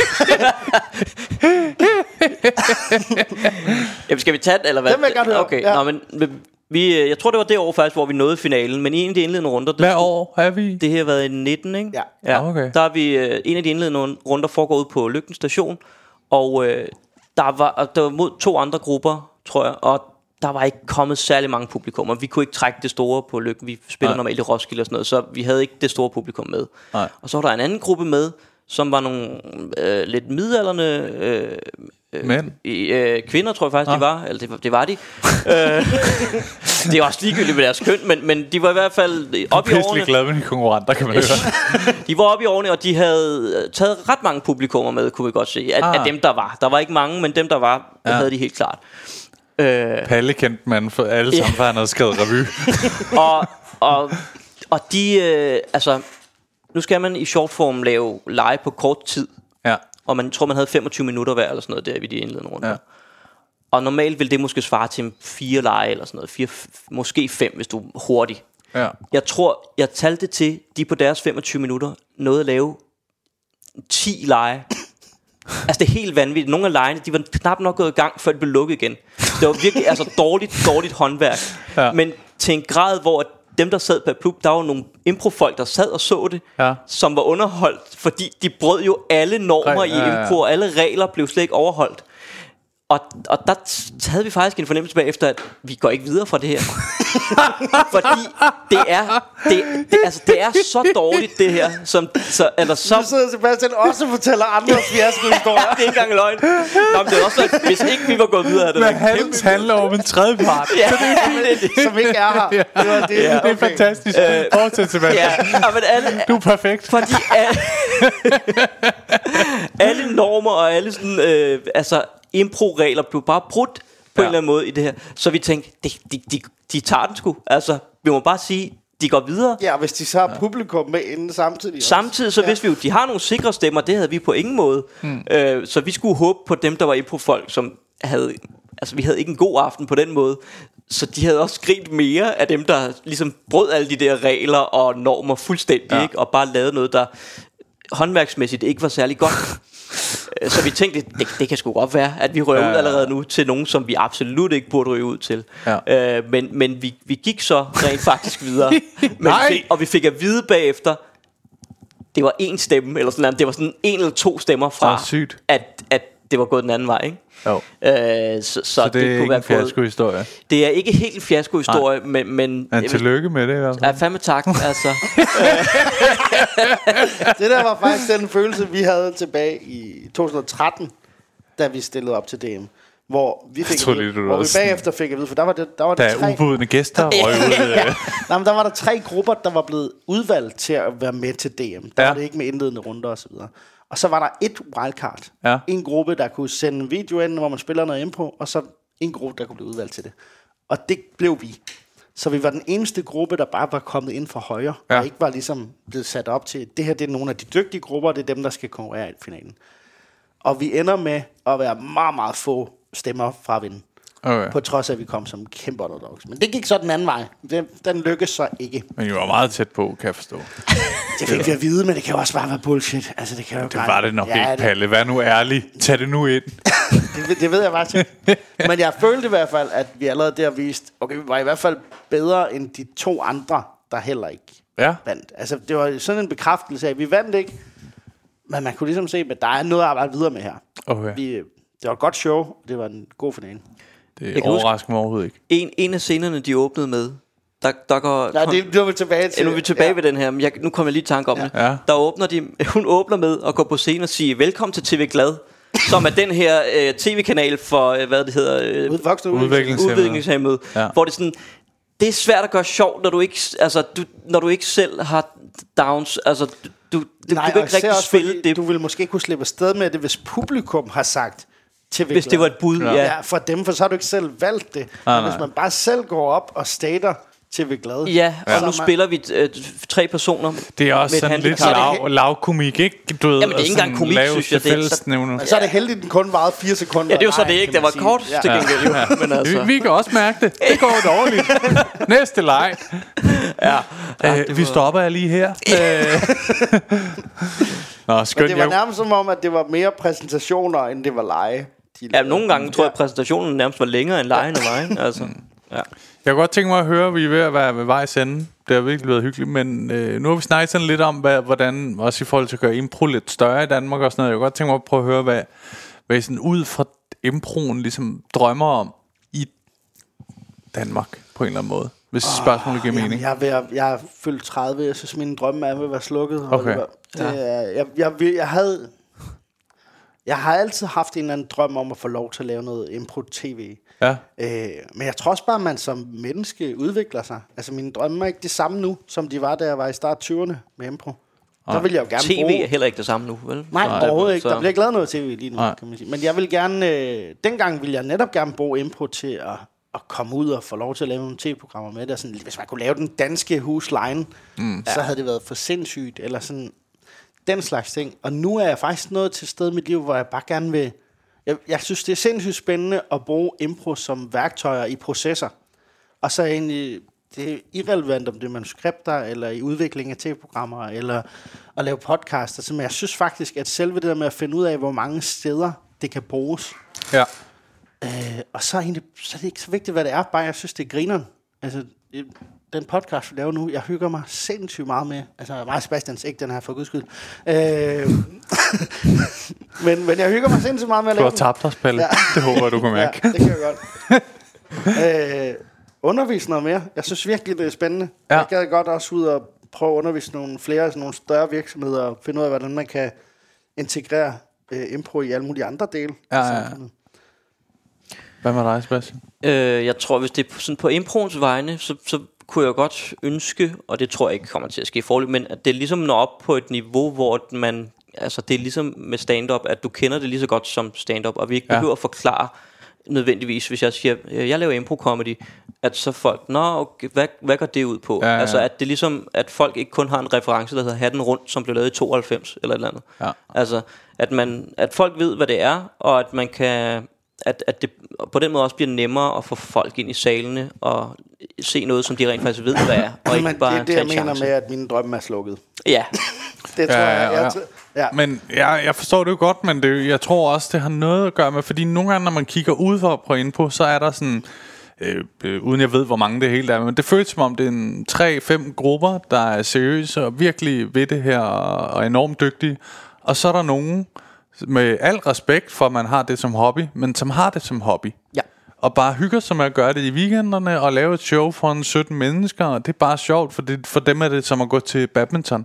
Jamen, skal vi tage det, eller hvad? Den vil jeg godt høre. Okay, Ja. nå, men vi, øh, jeg tror, det var det år faktisk, hvor vi nåede finalen. Men i en af de indledende runder... Det, Hvad år er vi? Det her har været i nitten, ikke? Ja. ja. Okay. Der er vi... Øh, en af de indledende runder foregår ud på Lygten Station. Og øh, der, var, og der var mod to andre grupper, tror jeg. Og der var ikke kommet særlig mange publikummer. Vi kunne ikke trække det store på Lygten. Vi spiller Nej. normalt i Roskilde og sådan noget. Så vi havde ikke det store publikum med. Nej. Og så var der en anden gruppe med, som var nogle øh, lidt midaldrende øh, øh, Mænd? øh, kvinder, tror jeg faktisk, Ah. de var. Eller det, var- det var de. øh, det er også ligegyldigt med deres køn, men, men de var i hvert fald oppe i Pisselig årene. glad med de konkurrenter, kan man høre. De var oppe i årene, og de havde taget ret mange publikummer med, kunne vi godt se. Af, Ah. af dem, der var. Der var ikke mange, men dem, der var, Ja. ja. havde de helt klart. Øh, Palle kendte man for alle sammen, for han havde skrevet revy. og, og, og de... Øh, altså, nu skal man i shortform lave live på kort tid. Ja. Og man tror, man havde femogtyve minutter hver, eller sådan noget, der ved de indledende runder. Ja. Ja. Og normalt vil det måske svare til fire lege, eller sådan noget. Fire, f- måske fem, hvis du er hurtig. Ja. Jeg tror, jeg talte til, de på deres femogtyve minutter nåede at lave ti lege. Altså, det er helt vanvittigt. Nogle af legene, de var knap nok gået i gang, før de blev lukket igen. Det var virkelig altså, dårligt, dårligt håndværk. Ja. Men til en grad, hvor dem, der sad på klub, der var nogle improfolk, der sad og så det, Ja. som var underholdt, fordi de brød jo alle normer Re- i ja, ja. impro, og alle regler blev slet ikke overholdt. Og, og der t- havde vi faktisk en fornemmelse bagefter, at vi går ikke videre fra det her. Fordi det er, det, det, altså, det er så dårligt, det her. Som, så, eller så, Så sidder Sebastian også og fortæller andres fiaskohistorier. det er ikke engang løgn. Nå, men det er også sådan, hvis ikke vi var gået videre, havde det Men været Hans handler om en tredje part. Ja, det er det. Som ikke er her. Det var det. Ja, det er fantastisk. Fortsæt, Sebastian. Ja, men alle, Du er perfekt. fordi alle, alle normer og alle sådan, øh, altså impro-regler blev bare brudt på Ja. en eller anden måde i det her. Så vi tænkte, de, de, de, de tager den sgu. Altså, vi må bare sige, de går videre. Ja, hvis de så har publikum med inden samtidig. også. Samtidig så Ja. vidste vi jo, de har nogle sikre stemmer. Det havde vi på ingen måde. hmm. øh, Så vi skulle håbe på dem, der var impro-folk, som havde, altså vi havde ikke en god aften på den måde. Så de havde også grint mere af dem, der ligesom brød alle de der regler og normer fuldstændig, Ja. ikke? Og bare lavede noget, der håndværksmæssigt ikke var særlig godt. Øh, Så vi tænkte, det, det kan sgu godt være, at vi rører Ja, ud ja, ja. allerede nu til nogen, som vi absolut ikke burde ryge ud til. Ja. øh, Men, men vi, vi gik så rent faktisk videre. Men Nej. vi fik, og vi fik at vide bagefter, det var én stemme, eller sådan noget. Det var sådan en eller to stemmer fra, sygt. at, at det var gået den anden vej, ikke? Jo. Øh, så, så, så det, det er ikke en fiasko-historie? Det er ikke helt en fiasko-historie, men... men ja, tillykke med det i hvert fald. Ja, fandme tak, altså. Det der var faktisk den følelse, vi havde tilbage i to tusind og tretten, da vi stillede op til D M. Hvor vi fik tror, vide, lige, hvor vi bagefter fik at vide, for der var det, der var der der tre ubudne gæster røg ud. ja. Nej, men der var der tre grupper, der var blevet udvalgt til at være med til D M. Der ja. var det ikke med indledende runder og så videre. Og så var der et wildcard. Ja. En gruppe, der kunne sende en video ind, hvor man spiller noget impro, og så en gruppe, der kunne blive udvalgt til det. Og det blev vi. Så vi var den eneste gruppe, der bare var kommet ind for højre, ja. og ikke var ligesom blevet sat op til, det her det er nogle af de dygtige grupper, det er dem, der skal konkurrere i finalen. Og vi ender med at være meget, meget få stemmer fra at vinde. Okay. På trods af, at vi kom som kæmpe underdogs. Men det gik så den anden vej. Den, den lykkedes så ikke. Men I var meget tæt på, kan jeg forstå. Det fik vi at vide, men det kan jo også bare være bullshit. Altså, det kan jo det var det nok ja, ikke, Palle. Vær nu ærlig. Tag det nu ind. det, det ved jeg faktisk ikke. Men jeg følte i hvert fald, at vi allerede der viste, okay, vi var i hvert fald bedre end de to andre, der heller ikke ja. vandt. Altså, det var sådan en bekræftelse af, at vi vandt ikke, men man kunne ligesom se, at der er noget at arbejde videre med her. Okay. Vi, det var et godt show. Det var en god finale. Det overrasker mig overhovedet ikke. En, en af scenerne, de åbnede med, der, der går... Nej, det, det var vi tilbage til. Ja, nu er vi tilbage ja. ved den her, men jeg, nu kommer jeg lige i tanke om ja. det. Ja. Der åbner de, hun åbner med at gå på scenen og sige, velkommen til T V Glad, som er den her øh, tv-kanal for, øh, hvad det hedder... Øh, udviklingshæmmede. Ja. Hvor det sådan... Det er svært at gøre sjovt, når du ikke, altså, du, når du ikke selv har downs. Altså, du, du, Nej, du kan ikke rigtig spille det. Du vil måske kunne slippe afsted med det, hvis publikum har sagt... Hvis det var et bud, ja. ja. For dem, for så har du ikke selv valgt det. Ah, men hvis man bare selv går op og stater T V Glad. Ja, og ja. nu man... spiller vi øh, tre personer. Det er også sådan lidt lav, lav komik, ikke? Du ved, jamen det er ikke engang komik, synes jeg. Det, så, men så er det heldigt, den kun varede fire sekunder. Ja, det var så det ikke. Det var kort ja. til gengæld. Ja. Men altså. vi, vi kan også mærke det. Det går dårligt. Næste leg. Ja. ja øh, vi var... stopper jeg lige her. Nå, skønt, men det var nærmest som om, at det var mere præsentationer, end det var lege. Ja, nogle gange tror jeg, at præsentationen nærmest var længere end lejen og lejen. Altså, ja. Jeg kunne godt tænke mig at høre, at vi er ved at være ved vejs ende. Det har virkelig været hyggeligt. Men øh, nu har vi snakket sådan lidt om, hvad, hvordan, også i forhold til at gøre impro lidt større i Danmark og sådan noget. Jeg kunne godt tænke mig at prøve at høre, hvad, hvad I sådan ud fra improen ligesom drømmer om i Danmark på en eller anden måde. Hvis oh, spørgsmålet giver mening. Jeg, jeg, jeg er fyldt tredive. Jeg synes, mine drømme er ved at være slukket. Okay. Det, ja. jeg, jeg, jeg, jeg havde... Jeg har altid haft en eller anden drøm om at få lov til at lave noget impro-tv. Ja. Øh, men jeg tror også bare, at man som menneske udvikler sig. Altså mine drømme er ikke det samme nu, som de var, da jeg var i start tyverne med impro. Der vil jeg jo gerne T V bruge... er heller ikke det samme nu, vel? Nej, Nej overhovedet ikke. Der bliver ikke lavet noget tv lige nu, Nej. kan man sige. Men jeg vil gerne... Øh, dengang ville jeg netop gerne bruge impro til at, at komme ud og få lov til at lave nogle tv-programmer med det. Sådan, hvis man kunne lave den danske husline, mm. så ja. havde det været for sindssygt, eller sådan... Den slags ting. Og nu er jeg faktisk nået til et sted i mit liv, hvor jeg bare gerne vil... Jeg, jeg synes, det er sindssygt spændende at bruge impro som værktøjer i processer. Og så egentlig... Det er irrelevant, om det er manuskripter, eller i udvikling af tv-programmer, eller at lave podcaster. Men jeg synes faktisk, at selve det der med at finde ud af, hvor mange steder det kan bruges. Ja. Øh, og så er, egentlig, så er det ikke så vigtigt, hvad det er. Bare jeg synes, det er grineren. Altså... Den podcast, vi laver nu, jeg hygger mig sindssygt meget med. Altså, mig og Sebastians, ikke den her for guds skyld. Øh, men, men jeg hygger mig sindssygt meget med at lave den. Du har tabt os, Palle. Ja. Det håber jeg, du kan mærke. Ja, det kan jeg godt. øh, undervise noget mere. Jeg synes virkelig, det er spændende. Ja. Jeg gad godt også ud og prøve at undervise nogle flere, sådan nogle større virksomheder, og finde ud af, hvordan man kan integrere øh, impro i alle mulige andre dele. Ja, ja, ja. Hvad med dig, Sebastian? Øh, jeg tror, hvis det er sådan på improens vegne, så, så kunne jeg godt ønske, og det tror jeg ikke kommer til at ske forløb, men at det ligesom når op på et niveau, hvor man, altså det er ligesom med stand-up, at du kender det lige så godt som stand-up, og vi ikke ja. behøver at forklare nødvendigvis, hvis jeg siger, jeg laver impro-comedy, at så folk, nå, okay, hvad, hvad går det ud på? Ja, ja, ja. Altså at det ligesom, at folk ikke kun har en reference, der hedder Hatten Rundt, som blev lavet i tooghalvfems, eller et eller andet. Ja. Altså, at, man, at folk ved, hvad det er, og at man kan... At, at det på den måde også bliver nemmere at få folk ind i salene og se noget, som de rent faktisk ved, hvad er, og ikke men bare det er det, jeg mener med, at mine drømme er slukket. Ja. Det tror ja, jeg. ja, jeg ja. Ja. Men jeg, jeg forstår det jo godt, men det, jeg tror også, det har noget at gøre med, fordi nogle gange, når man kigger ud for på info, så er der sådan... øh, øh, uden jeg ved, hvor mange det hele er, men det føles som om, det er en tre-fem grupper, der er seriøse og virkelig ved det her og, og enormt dygtige. Og så er der nogen, med al respekt for, at man har det som hobby, men som har det som hobby. Ja. Og bare hygger sig med at gøre det i weekenderne og lave et show for en sytten mennesker. Og det er bare sjovt, for, det, for dem er det som at gå til badminton.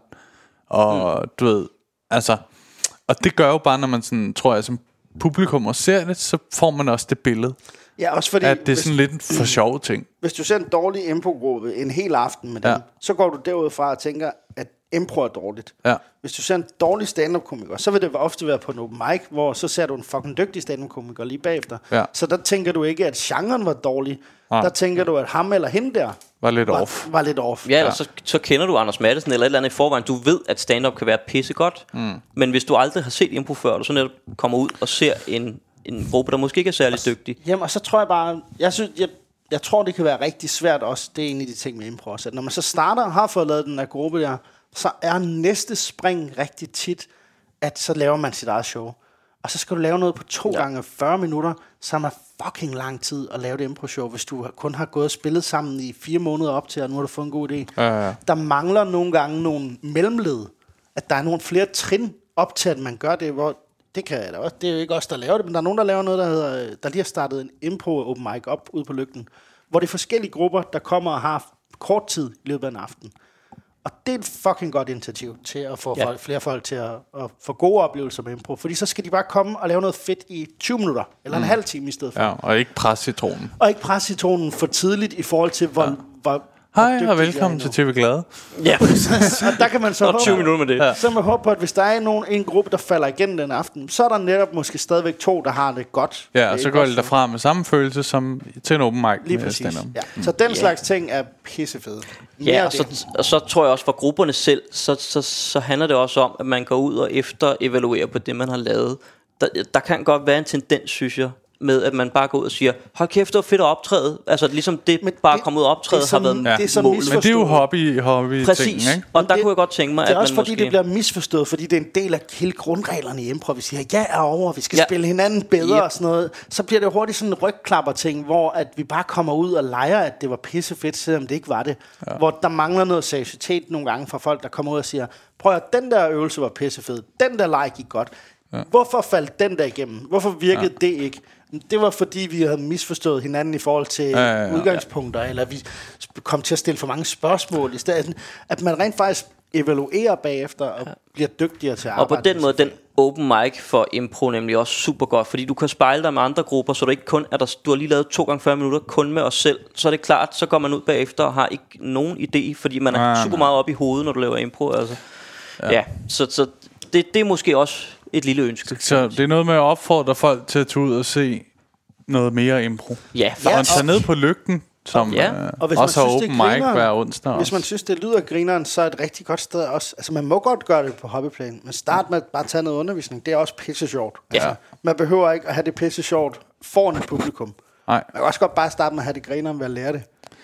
Og mm. du ved, altså... Og det gør jo bare, når man sådan, tror jeg, som publikum og ser det, så får man også det billede. Ja, også fordi... At det er sådan hvis, lidt en for sjov ting. Hvis du ser en dårlig impro-gruppe en hel aften med dem, ja. så går du derudfra og tænker, at impro er dårligt. Ja. Hvis du ser en dårlig stand-up-komiker, så vil det ofte være på en open mic, hvor så ser du en fucking dygtig stand-up-komiker lige bagefter. Ja. Så der tænker du ikke, at genren var dårlig. Ja. Der tænker du, at ham eller hende der var lidt var, off. Var lidt off. Ja, eller ja. Så, så kender du Anders Matthesen eller et eller andet i forvejen. Du ved, at stand-up kan være pissegodt. Mm. Men hvis du aldrig har set impro før, og du så netop kommer ud og ser en, en gruppe, der måske ikke er særlig dygtig. Jamen, og så tror jeg bare... Jeg synes... Jeg, jeg tror, det kan være rigtig svært også. Det er en af de ting med impro også. At når man så starter og har fået lavet den der gruppe der, så er næste spring rigtig tit, at så laver man sit eget show. Og så skal du lave noget på to ja. gange fyrre minutter, så er man fucking lang tid at lave det impro-show, hvis du kun har gået og spillet sammen i fire måneder op til, og nu har du fået en god idé. Ja, ja. Der mangler nogle gange nogle mellemled, at der er nogle flere trin op til, at man gør det, hvor det kan jeg da også. Det er jo ikke os, der laver det, men der er nogen, der laver noget, der hedder, der lige har startet en impro open mic op ude på Lygten, hvor det er forskellige grupper, der kommer og har kort tid i løbet af en aften. Og det er et fucking godt initiativ til at få ja. folk, flere folk til at, at få gode oplevelser med impro. Fordi så skal de bare komme og lave noget fedt i tyve minutter, eller mm. en halv time i stedet for. Ja, og ikke presse citronen. Og ikke presse citronen for tidligt i forhold til, hvor... Ja. hvor Hej og velkommen til T V Glade. Ja. Og der kan man så håbe, tyve minutter med det. Ja. Så man håber på, at hvis der er nogen, en gruppe, der falder igen den aften, så er der netop måske stadigvæk to, der har det godt. Ja, og så går det derfra med samme følelse som til en open mic. Lige præcis. Ja. Mm. Så den slags yeah. ting er pissefede. Mere ja, og så, og så tror jeg også for grupperne selv, så, så, så handler det også om, at man går ud og efter evaluerer på det, man har lavet. Der, der kan godt være en tendens, synes jeg, med at man bare går ud og siger, hold kæft, det var fedt at optræde. Altså ligesom det, men bare det, komme ud og optræde har været ja. det mål. Men det er jo hobby, hobby Præcis, ting, ikke? Og der det, kunne jeg godt tænke mig, det er at også man fordi måske... det bliver misforstået, fordi det er en del af hele grundreglerne i impro. Vi siger, ja er over, vi skal ja. spille hinanden bedre yep. og sådan noget. Så bliver det hurtigt sådan en rygklapper ting, hvor at vi bare kommer ud og leger, at det var pissefedt, selvom det ikke var det. Ja. Hvor der mangler noget seriøsitet nogle gange fra folk, der kommer ud og siger, prøv at den der øvelse var pissefed, den der leg gik godt. Ja. Hvorfor faldt den der igennem? Hvorfor virkede ja. det ikke? Det var fordi vi havde misforstået hinanden i forhold til ja, ja, ja, udgangspunkter, ja. eller vi kom til at stille for mange spørgsmål i stedet, at man rent faktisk evaluerer bagefter og ja. bliver dygtigere til at arbejde. Og på den måde, den open mic for impro nemlig også super godt, fordi du kan spejle dig med andre grupper, så du ikke kun er der, du har lige lavet to gange fyrre minutter kun med os selv, så er det klart, så går man ud bagefter og har ikke nogen idé, fordi man er ja, super meget op i hovedet, når du laver impro. Altså. Ja. ja, så, så det, det er måske også et lille ønske. Så det er noget med at opfordre folk til at tage ud og se noget mere impro. Ja, og tage ned på Lygten, som ja. øh, og hvis også har open mic hver onsdag. Hvis man synes, det lyder grineren, så er et rigtig godt sted også. Altså man må godt gøre det på hobbyplan, men start med at bare tage noget undervisning. Det er også pisse sjovt. Ja. Altså, man behøver ikke at have det pisse sjovt foran et publikum. Nej. Man kan også godt bare starte med at have det grineren ved at lære det.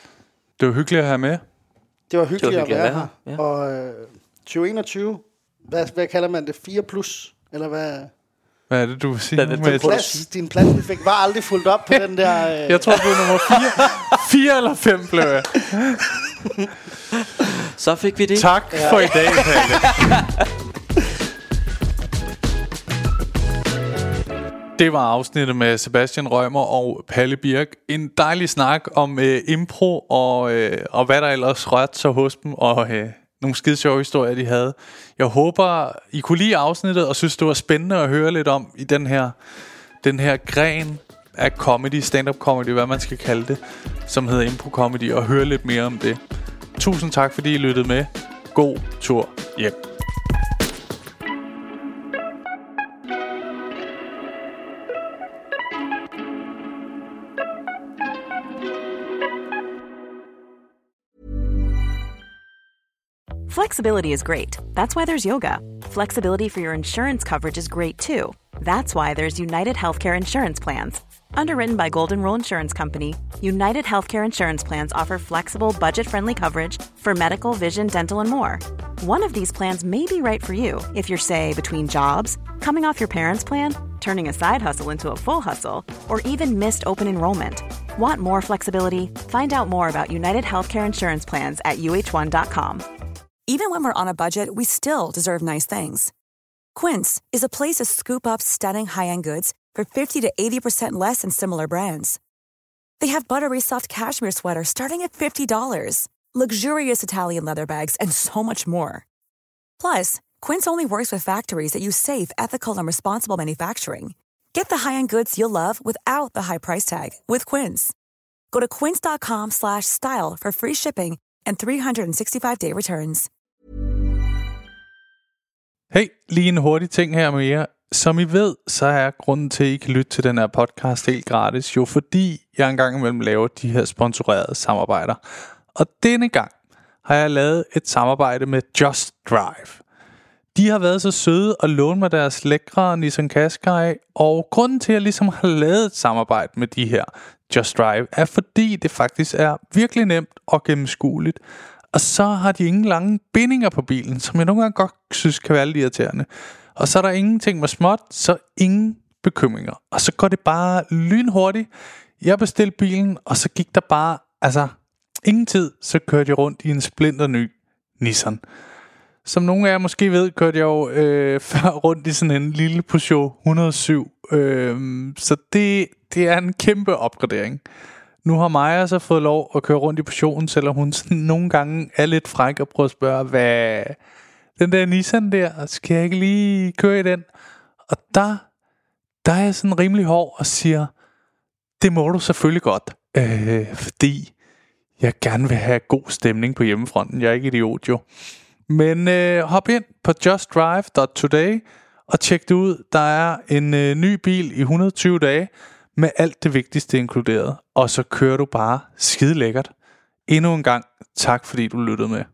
Det var hyggeligt at have med. Det var hyggeligt, det var hyggeligt at være her. Ja. Og øh, tyve enogtyve, hvad, hvad kalder man det? fire plus? Eller hvad? Hvad er det, du vil sige? Din plads, din plads, vi fik, var aldrig fuldt op på den der... Øh... Jeg tror, det var nummer fire. Fire eller fem blev jeg. Så fik vi det. Tak ja. for i dag, Palle. Det var afsnittet med Sebastian Rømer og Palle Birk. En dejlig snak om øh, impro og, øh, og hvad der ellers rørte sig hos dem. Og... Øh, nogle skide sjove historier, de havde. Jeg håber, I kunne lide afsnittet, og synes, det var spændende at høre lidt om i den her, den her gren af comedy, stand-up comedy, hvad man skal kalde det, som hedder impro comedy, og høre lidt mere om det. Tusind tak, fordi I lyttede med. God tur hjem. Flexibility is great. That's why there's yoga. Flexibility for your insurance coverage is great too. That's why there's United Healthcare Insurance Plans. Underwritten by Golden Rule Insurance Company, United Healthcare Insurance Plans offer flexible, budget-friendly coverage for medical, vision, dental, and more. One of these plans may be right for you if you're, say, between jobs, coming off your parents' plan, turning a side hustle into a full hustle, or even missed open enrollment. Want more flexibility? Find out more about United Healthcare Insurance Plans at U H one dot com. Even when we're on a budget, we still deserve nice things. Quince is a place to scoop up stunning high-end goods for fifty to eighty percent less than similar brands. They have buttery soft cashmere sweaters starting at fifty dollars, luxurious Italian leather bags, and so much more. Plus, Quince only works with factories that use safe, ethical, and responsible manufacturing. Get the high-end goods you'll love without the high price tag with Quince. Go to quince.com slash style for free shipping and three sixty-five day returns. Hey, lige en hurtig ting her med jer. Som I ved, så er grunden til, at I kan lytte til den her podcast helt gratis, jo fordi jeg engang imellem laver de her sponsorerede samarbejder. Og denne gang har jeg lavet et samarbejde med Just Drive. De har været så søde at låne mig deres lækre Nissan Qashqai, og grunden til, at jeg ligesom har lavet et samarbejde med de her Just Drive, er fordi det faktisk er virkelig nemt og gennemskueligt. Og så har de ingen lange bindinger på bilen, som jeg nogle gange godt synes kan være lidt irriterende. Og så er der ingenting med småt, så ingen bekymringer. Og så går det bare lynhurtigt. Jeg bestilte bilen, og så gik der bare, altså ingen tid, så kørte jeg rundt i en splinter ny Nissan. Som nogle af jer måske ved, kørte jeg jo øh, før rundt i sådan en lille Peugeot et hundrede og syv. Øh, så det, det er en kæmpe opgradering. Nu har Maja så fået lov at køre rundt i Peugeoten, selvom hun sådan nogle gange er lidt fræk og prøver at spørge, hvad den der Nissan der, skal jeg ikke lige køre i den? Og der, der er jeg sådan rimelig hård og siger, det må du selvfølgelig godt, øh, fordi jeg gerne vil have god stemning på hjemmefronten. Jeg er ikke idiot jo. Men øh, hop ind på just drive dot today og tjek det ud. Der er en øh, ny bil i et hundrede og tyve dage med alt det vigtigste inkluderet. Og så kører du bare skide lækkert. Endnu en gang tak fordi du lyttede med.